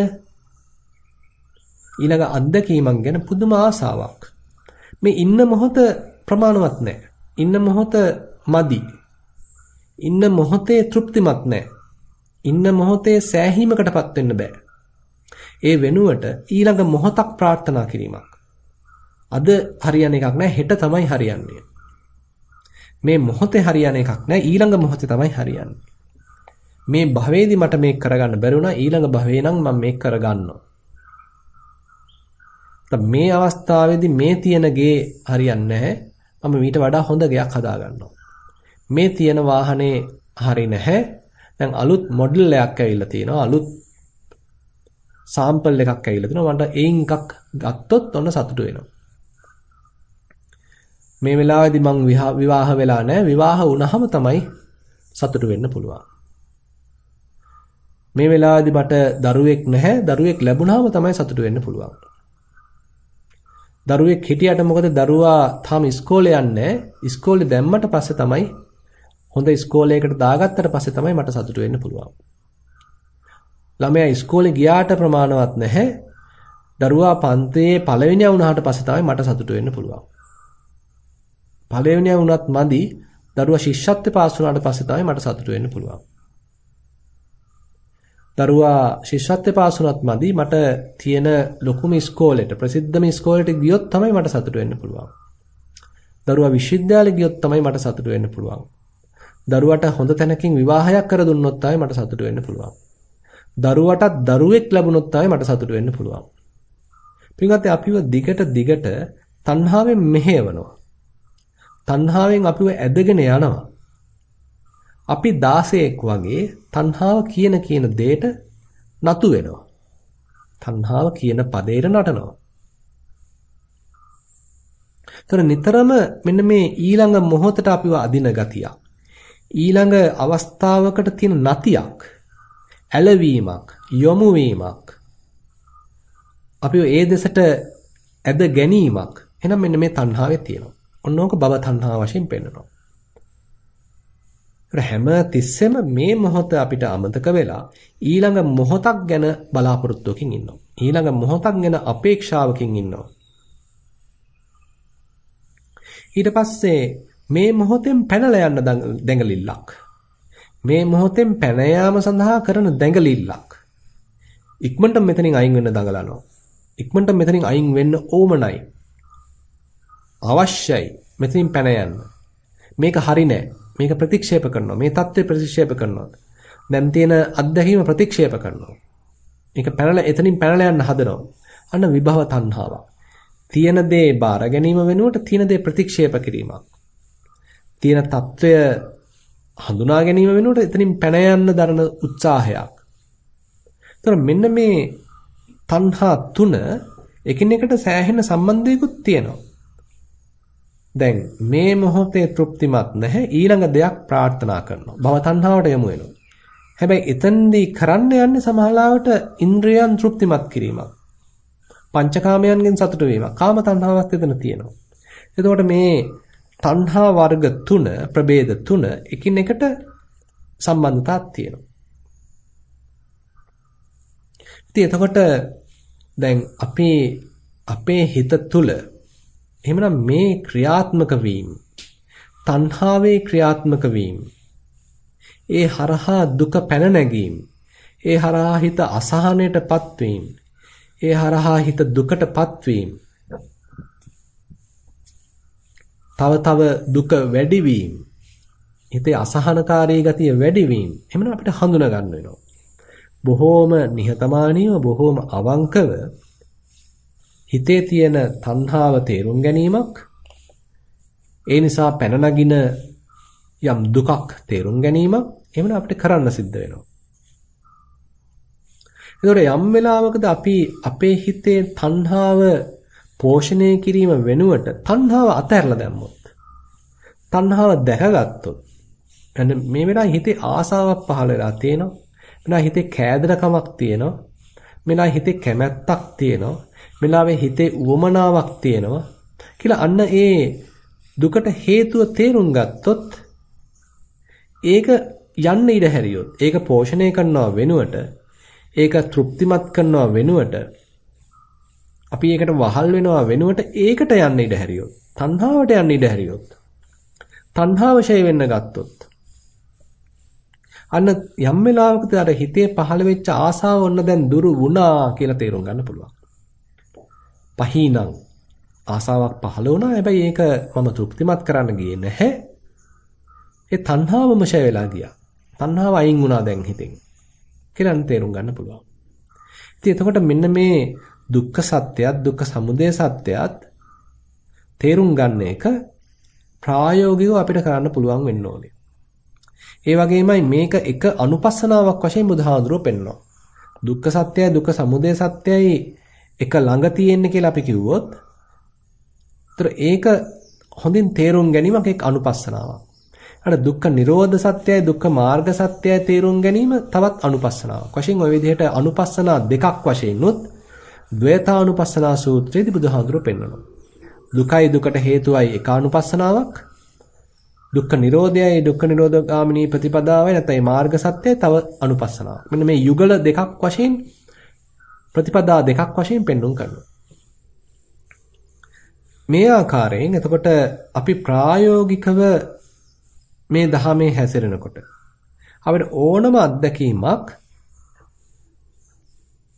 ඊළඟ අත්දැකීමක් ගැන පුදුම ආසාවක්. මේ ඉන්න මොහොත ප්‍රමාණවත් නැහැ. ඉන්න මොහොත මදි. ඉන්න මොහොතේ තෘප්තිමත් නැහැ. ඉන්න මොහොතේ සෑහීමකටපත් වෙන්න බෑ. ඒ වෙනුවට ඊළඟ මොහොතක් ප්‍රාර්ථනා කිරීමක්. අද හරියන එකක් නැහැ, හෙට තමයි හරියන්නේ. මේ මොහොතේ හරියන එකක් නැහැ, ඊළඟ මොහොතේ තමයි හරියන්නේ. මේ භවයේදී මට මේක කරගන්න බැරි වුණා, ඊළඟ භවයේ නම් මම මේක කරගන්නවා. මේ අවස්ථාවේදී මේ තියෙන ගේ හරියන්නේ නැහැ. මම ඊට වඩා හොඳ ගයක් හදා ගන්නවා. මේ තියෙන වාහනේ හරි නැහැ. දැන් අලුත් මොඩල් එකක් ඇවිල්ලා තියෙනවා. අලුත් සාම්පල් එකක් ඇවිල්ලා තියෙනවා. මට ඒන් එකක් ගත්තොත් ඔන්න සතුටු වෙනවා. මේ වෙලාවේදී මං විවාහ වෙලා නැහැ. විවාහ වුණාම තමයි සතුටු වෙන්න පුළුවන්. මේ වෙලාවේදී මට දරුවෙක් නැහැ. දරුවෙක් ලැබුණාම තමයි සතුටු වෙන්න පුළුවන්. දරුවෙක් හිටියට මොකද දරුවා තාම ඉස්කෝලේ යන්නේ. ඉස්කෝලේ දැම්මට පස්සේ තමයි හොඳ ඉස්කෝලේකට දාගත්තට පස්සේ තමයි මට සතුටු වෙන්න පුළුවන්. ළමයා ඉස්කෝලේ ගියාට ප්‍රමාණවත් නැහැ. දරුවා පන්තියේ පළවෙනියා වුණාට පස්සේ තමයි මට සතුටු වෙන්න පුළුවන්. පළවෙනියා වුණත් මදි. දරුවා ශිෂ්‍යත්වේ පාස් වුණාට පස්සේ තමයි මට සතුටු වෙන්න පුළුවන්. දරුවා ශිෂ්‍යත්ව පාසුණත් මදි මට තියෙන ලොකුම ඉස්කෝලේට ප්‍රසිද්ධම ඉස්කෝලේට ගියොත් තමයි මට සතුට වෙන්න පුළුවන්. දරුවා විශ්වවිද්‍යාලෙ ගියොත් තමයි මට සතුට වෙන්න පුළුවන්. දරුවට හොඳ තැනකින් විවාහයක් කර දුන්නොත් තමයි මට සතුට වෙන්න පුළුවන්. දරුවටත් දරුවෙක් ලැබුණොත් තමයි මට සතුට වෙන්න පුළුවන්. පින්වත්නි අපිව දිගට දිගට තණ්හාවෙන් මෙහෙයවනවා. තණ්හාවෙන් අපිව ඇදගෙන යනවා. අපි දාසයෙක් වගේ තණ්හාව කියන කියන දෙයට නතු වෙනවා. තණ්හාව කියන පදේට නටනවා. ඒතර නිතරම මෙන්න මේ ඊළඟ මොහොතට අපිව අදින ගතියක්. ඊළඟ අවස්ථාවකට තියෙන නතියක්, ඇලවීමක්, යොමු වීමක්. අපිව ඒ දෙසට ඇද ගැනීමක්. එහෙනම් මෙන්න මේ තණ්හාවේ තියෙනවා. ඔන්නෝක භව තණ්හා වශයෙන් පෙන්නනවා. හැම තිස්සෙම මේ මොහොත අපිට අමතක වෙලා ඊළඟ මොහොතක් ගැන බලාපොරොත්තුවකින් ඉන්නවා. ඊළඟ මොහොතක් ගැන අපේක්ෂාවකින් ඉන්නවා. ඊට පස්සේ මේ මොහොතෙන් පැනලා යන්න දැඟලිල්ලක්. මේ මොහොතෙන් පැන යාම සඳහා කරන දැඟලිල්ලක්. ඉක්මනට මෙතනින් අයින් වෙන්න දඟලනවා. ඉක්මනට මෙතනින් අයින් වෙන්න ඕමනයි. අවශ්‍යයි. මෙතනින් පැන යන්න. මේක හරි නෑ. මේක ප්‍රතික්ෂේප කරනවා. මේ தත්ත්වය ප්‍රතික්ෂේප කරනවා. දැන් තියෙන අත්දැකීම ප්‍රතික්ෂේප කරනවා. මේක පැනලා එතනින් පැනලා යන්න හදනවා. අන්න විභව තණ්හාවක්. තියෙන දේ බාර ගැනීම වෙනුවට තියෙන දේ ප්‍රතික්ෂේප කිරීමක්. තියෙන తত্ত্বය හඳුනා ගැනීම වෙනුවට එතනින් පැන යන්න දරන උත්සාහයක්. ඒතර මෙන්න මේ තණ්හා තුන එකිනෙකට සෑහෙන සම්බන්ධයකුත් තියෙනවා. දැන් මේ මොහොතේ තෘප්තිමත් නැහැ ඊළඟ දෙයක් ප්‍රාර්ථනා කරනවා. භව තණ්හාවට යමු වෙනවා. හැබැයි එතෙන්දී කරන්න යන්නේ සමහරවිට ඉන්ද්‍රියයන් තෘප්තිමත් කිරීමක්. පංචකාමයන්ගෙන් සතුට වීමක්. කාම තණ්හාවක් එතන තියෙනවා. එතකොට මේ තණ්හා වර්ග තුන ප්‍රභේද තුන එකිනෙකට සම්බන්ධතාවක් තියෙනවා. ඉතින් එතකොට දැන් අපි අපේ හිත තුල එහෙමනම් මේ ක්‍රියාත්මක වීම තණ්හාවේ ක්‍රියාත්මක වීම ඒ හරහා දුක පැන නැගීම ඒ හරහා හිත අසහනයටපත් වීම ඒ හරහා හිත දුකටපත් වීම තව තව දුක වැඩි වීම හිතේ අසහනකාරී ගතිය වැඩි වීම එහෙමනම් අපිට හඳුනා ගන්න වෙනවා බොහෝම නිහතමානීව බොහෝම අවංකව හිතේ තියෙන තණ්හාව තේරුම් ගැනීමක් ඒ නිසා පැන නගින යම් දුකක් තේරුම් ගැනීමක් එහෙමනම් අපිට කරන්න සිද්ධ වෙනවා. ඒතකොට යම් වෙලාවකද අපි අපේ හිතේ තණ්හාව පෝෂණය කිරීම වෙනුවට තණ්හාව අතහැරලා දැම්මොත් තණ්හාව දැකගත්තොත් එන්න මේ වෙලාවේ හිතේ ආසාවක් පහළ වෙලා තියෙනවා. මෙලා හිතේ කෑදරකමක් තියෙනවා. මෙලා හිතේ කැමැත්තක් තියෙනවා. මෙලාවේ හිතේ උවමනාවක් තියෙනවා කියලා අන්න ඒ දුකට හේතුව තේරුම් ගත්තොත් ඒක යන්න ඉඩ හැරියොත් ඒක පෝෂණය කරනවා වෙනුවට ඒක තෘප්තිමත් කරනවා වෙනුවට අපි ඒකට වහල් වෙනවා වෙනුවට ඒකට යන්න ඉඩ හැරියොත් තණ්හාවට යන්න ඉඩ හැරියොත් තණ්හාව ෂය වෙන්න ගත්තොත් අන්න යම් වෙලාවකද අර හිතේ පහළ වෙච්ච ආසාව ඔන්න දැන් දුරු වුණා කියලා තේරුම් ගන්න පුළුවන්. පහීනං ආසාවක් පහළ වුණා හැබැයි ඒක මම තෘප්තිමත් කරන්න ගියේ නැහැ. ඒ තණ්හාවම ෂය වෙලා ගියා. තණ්හාව අයින් වුණා දැන් හිතෙන්. කියලා තේරුම් ගන්න පුළුවන්. ඉතින් එතකොට මෙන්න මේ දුක්ඛ සත්‍යයත් දුක්ඛ සමුදය සත්‍යයත් තේරුම් ගන්න එක ප්‍රායෝගිකව අපිට කරන්න පුළුවන් වෙන්න ඕනේ. ඒ වගේමයි මේක එක අනුපස්සනාවක් වශයෙන් බුදුහාඳුරෝ පෙන්නනවා. දුක්ඛ සත්‍යයයි දුක්ඛ සමුදය සත්‍යයයි එක ළඟ තියෙන්නේ කියලා අපි කිව්වොත් ඒතර ඒක හොඳින් තේරුම් ගැනීමක් එක් අනුපස්සනාවක්. අර දුක්ඛ නිරෝධ සත්‍යයයි දුක්ඛ මාර්ග සත්‍යයයි තේරුම් ගැනීම තවත් අනුපස්සනාවක්. වශයෙන් ওই විදිහට අනුපස්සනා දෙකක් වශයෙන් උත් ද්වේතානුපස්සනා සූත්‍රයේදී බුදුහාඳුරෝ පෙන්නනවා. දුකයි දුකට හේතුවයි එක අනුපස්සනාවක්. දුක්ඛ නිරෝධයයි දුක්ඛ නිරෝධගාමිනී ප්‍රතිපදාවයි නැත්නම් මාර්ග සත්‍යයයි තව අනුපස්සනාවක්. මෙන්න මේ යුගල දෙකක් වශයෙන් ප්‍රතිපදා දෙකක් වශයෙන් පෙන්වුම් කරනවා. මේ ආකාරයෙන් එතකොට අපි ප්‍රායෝගිකව මේ ධහමේ හැසිරෙනකොට අපිට ඕනම අත්දැකීමක්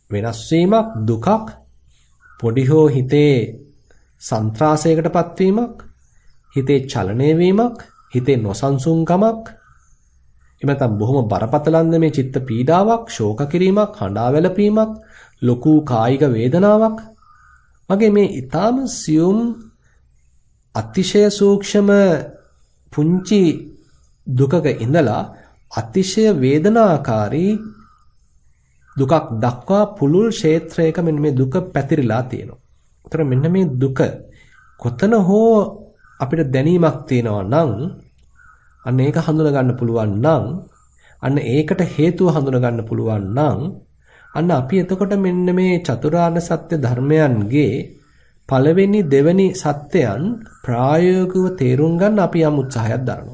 වෙනස් වීමක්, දුකක්, පොඩි හෝ හිතේ සන්ත්‍රාසයකටපත් වීමක්, හිතේ චලනය වීමක්, හිතේ නොසන්සුන්කමක්, එමෙතන බොහොම බරපතලන්ද මේ චිත්ත පීඩාවක්, ශෝක කිරීමක්, හඬා වැළපීමක්, ලොකු කායික වේදනාවක් වගේ මේ ඊටාම සියුම් අතිශය සූක්ෂම පුංචි දුකක ඉඳලා අතිශය වේදනාකාරී දුකක් දක්වා පුළුල් ක්ෂේත්‍රයක මෙන්න මේ දුක පැතිරිලා තියෙනවා. ඒතර මෙන්න මේ දුක කොතන හෝ අපිට දැනීමක් තියෙනවා නම් අන්න ඒක හඳුනා ගන්න පුළුවන් නම් අන්න ඒකට හේතුව හඳුනා ගන්න පුළුවන් නම් අන්න අපි එතකොට මෙන්න මේ චතුරාර්ය සත්‍ය ධර්මයන්ගේ පළවෙනි දෙවෙනි සත්‍යයන් ප්‍රායෝගිකව තේරුම් ගන්න අපි යම් උත්සාහයක් දරනවා.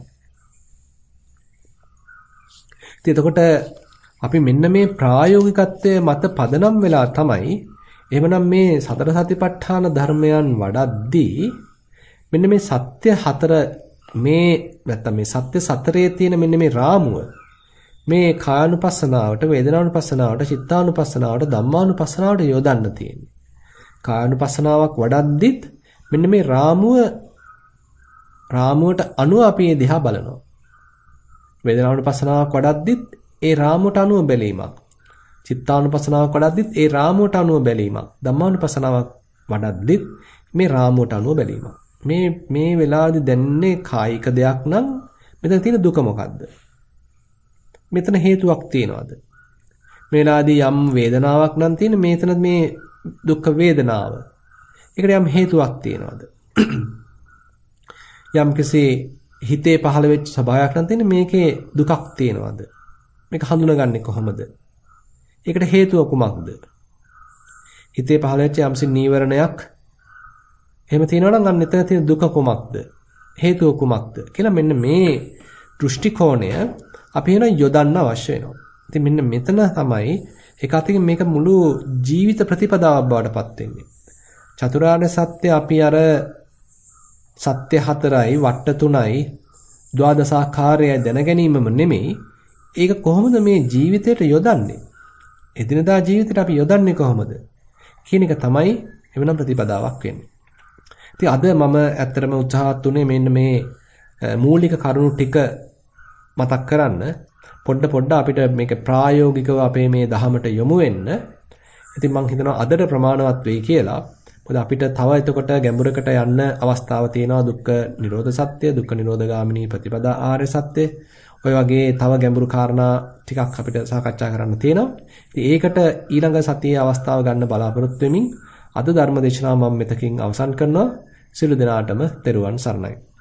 ඉතින් එතකොට අපි මෙන්න මේ ප්‍රායෝගිකත්වයේ මත පදනම් වෙලා තමයි එහෙමනම් මේ සතර සතිපට්ඨාන ධර්මයන් වඩද්දී මෙන්න මේ සත්‍ය හතර මේ නැත්තම් මේ සත්‍ය සතරේ තියෙන මෙන්න මේ රාමුව මේ කායानुපස්සනාවට, වේදනානුපස්සනාවට, චිත්තානුපස්සනාවට, ධම්මානුපස්සනාවට යොදන්න තියෙන්නේ. කායानुපස්සනාවක් වඩද්දිත් මෙන්න මේ රාමුව රාමුවට අනුව අපි මේ දිහා බලනවා. වේදනානුපස්සනාවක් වඩද්දිත් ඒ රාමුවට අනුව බැලීමක්. චිත්තානුපස්සනාවක් වඩද්දිත් ඒ රාමුවට අනුව බැලීමක්. ධම්මානුපස්සනාවක් වඩද්දිත් මේ රාමුවට අනුව බැලීමක්. මේ මේ වෙලාවේදී දැනන්නේ කායික දෙයක් නම් මෙතන තියෙන දුක මොකද්ද? මෙතන හේතුවක් තියනවාද? මේ වෙලාවේදී යම් වේදනාවක් නම් තියෙන මෙතන මේ දුක් වේදනාව. ඒකට යම් හේතුවක් තියනවාද? යම් කෙසේ හිතේ පහළ වෙච්ච ස්වභාවයක් නම් තියෙන මේකේ දුකක් තියනවාද? මේක හඳුනගන්නේ කොහොමද? ඒකට හේතුව කුමක්ද? හිතේ පහළ වෙච්ච යම්සි නීවරණයක් එහෙම තියෙනවා නම් අන්න එතන තියෙන දුක කුමක්ද? හේතුව කුමක්ද? කියලා මෙන්න මේ දෘෂ්ටි කෝණය අපි වෙන යොදන්න අවශ්‍ය වෙනවා. ඉතින් මෙන්න මෙතන තමයි එක අතකින් මේක මුළු ජීවිත ප්‍රතිපදාවක් බවට පත් වෙන්නේ. චතුරාර්ය සත්‍ය අපි අර සත්‍ය හතරයි, වට්ට තුනයි, ද්වාදසාකාරයයි දැන ගැනීමම නෙමෙයි. ඒක කොහොමද මේ ජීවිතයට යොදන්නේ? එදිනදා ජීවිතයට අපි යොදන්නේ කොහොමද? කියන එක තමයි එවනම් ප්‍රතිපදාවක් වෙන්නේ. ඉතින් අද මම ඇත්තටම උත්සාහත් උනේ මෙන්න මේ මූලික කරුණු ටික මතක් කරන්න. පොඩ පොඩ අපිට මේක ප්‍රායෝගිකව අපේ මේ දහමට යොමු වෙන්න. ඉතින් මම හිතනවා අදට ප්‍රමාණවත් වෙයි කියලා. මොකද අපිට තව එතකොට ගැඹුරකට යන්න අවස්ථාව තියෙනවා. දුක්ඛ නිරෝධ සත්‍ය, දුක්ඛ නිරෝධගාමිනී ප්‍රතිපදා ආර්ය සත්‍ය. ඔය වගේ තව ගැඹුරු කාරණා ටිකක් අපිට සාකච්ඡා කරන්න තියෙනවා. ඉතින් ඒකට ඊළඟ සතියේ අවස්ථාව ගන්න බලාපොරොත්තු වෙමින් අද ධර්ම දේශනාව මම මෙතකින් අවසන් කරනවා. සියලු දෙනාටම තෙරුවන් සරණයි.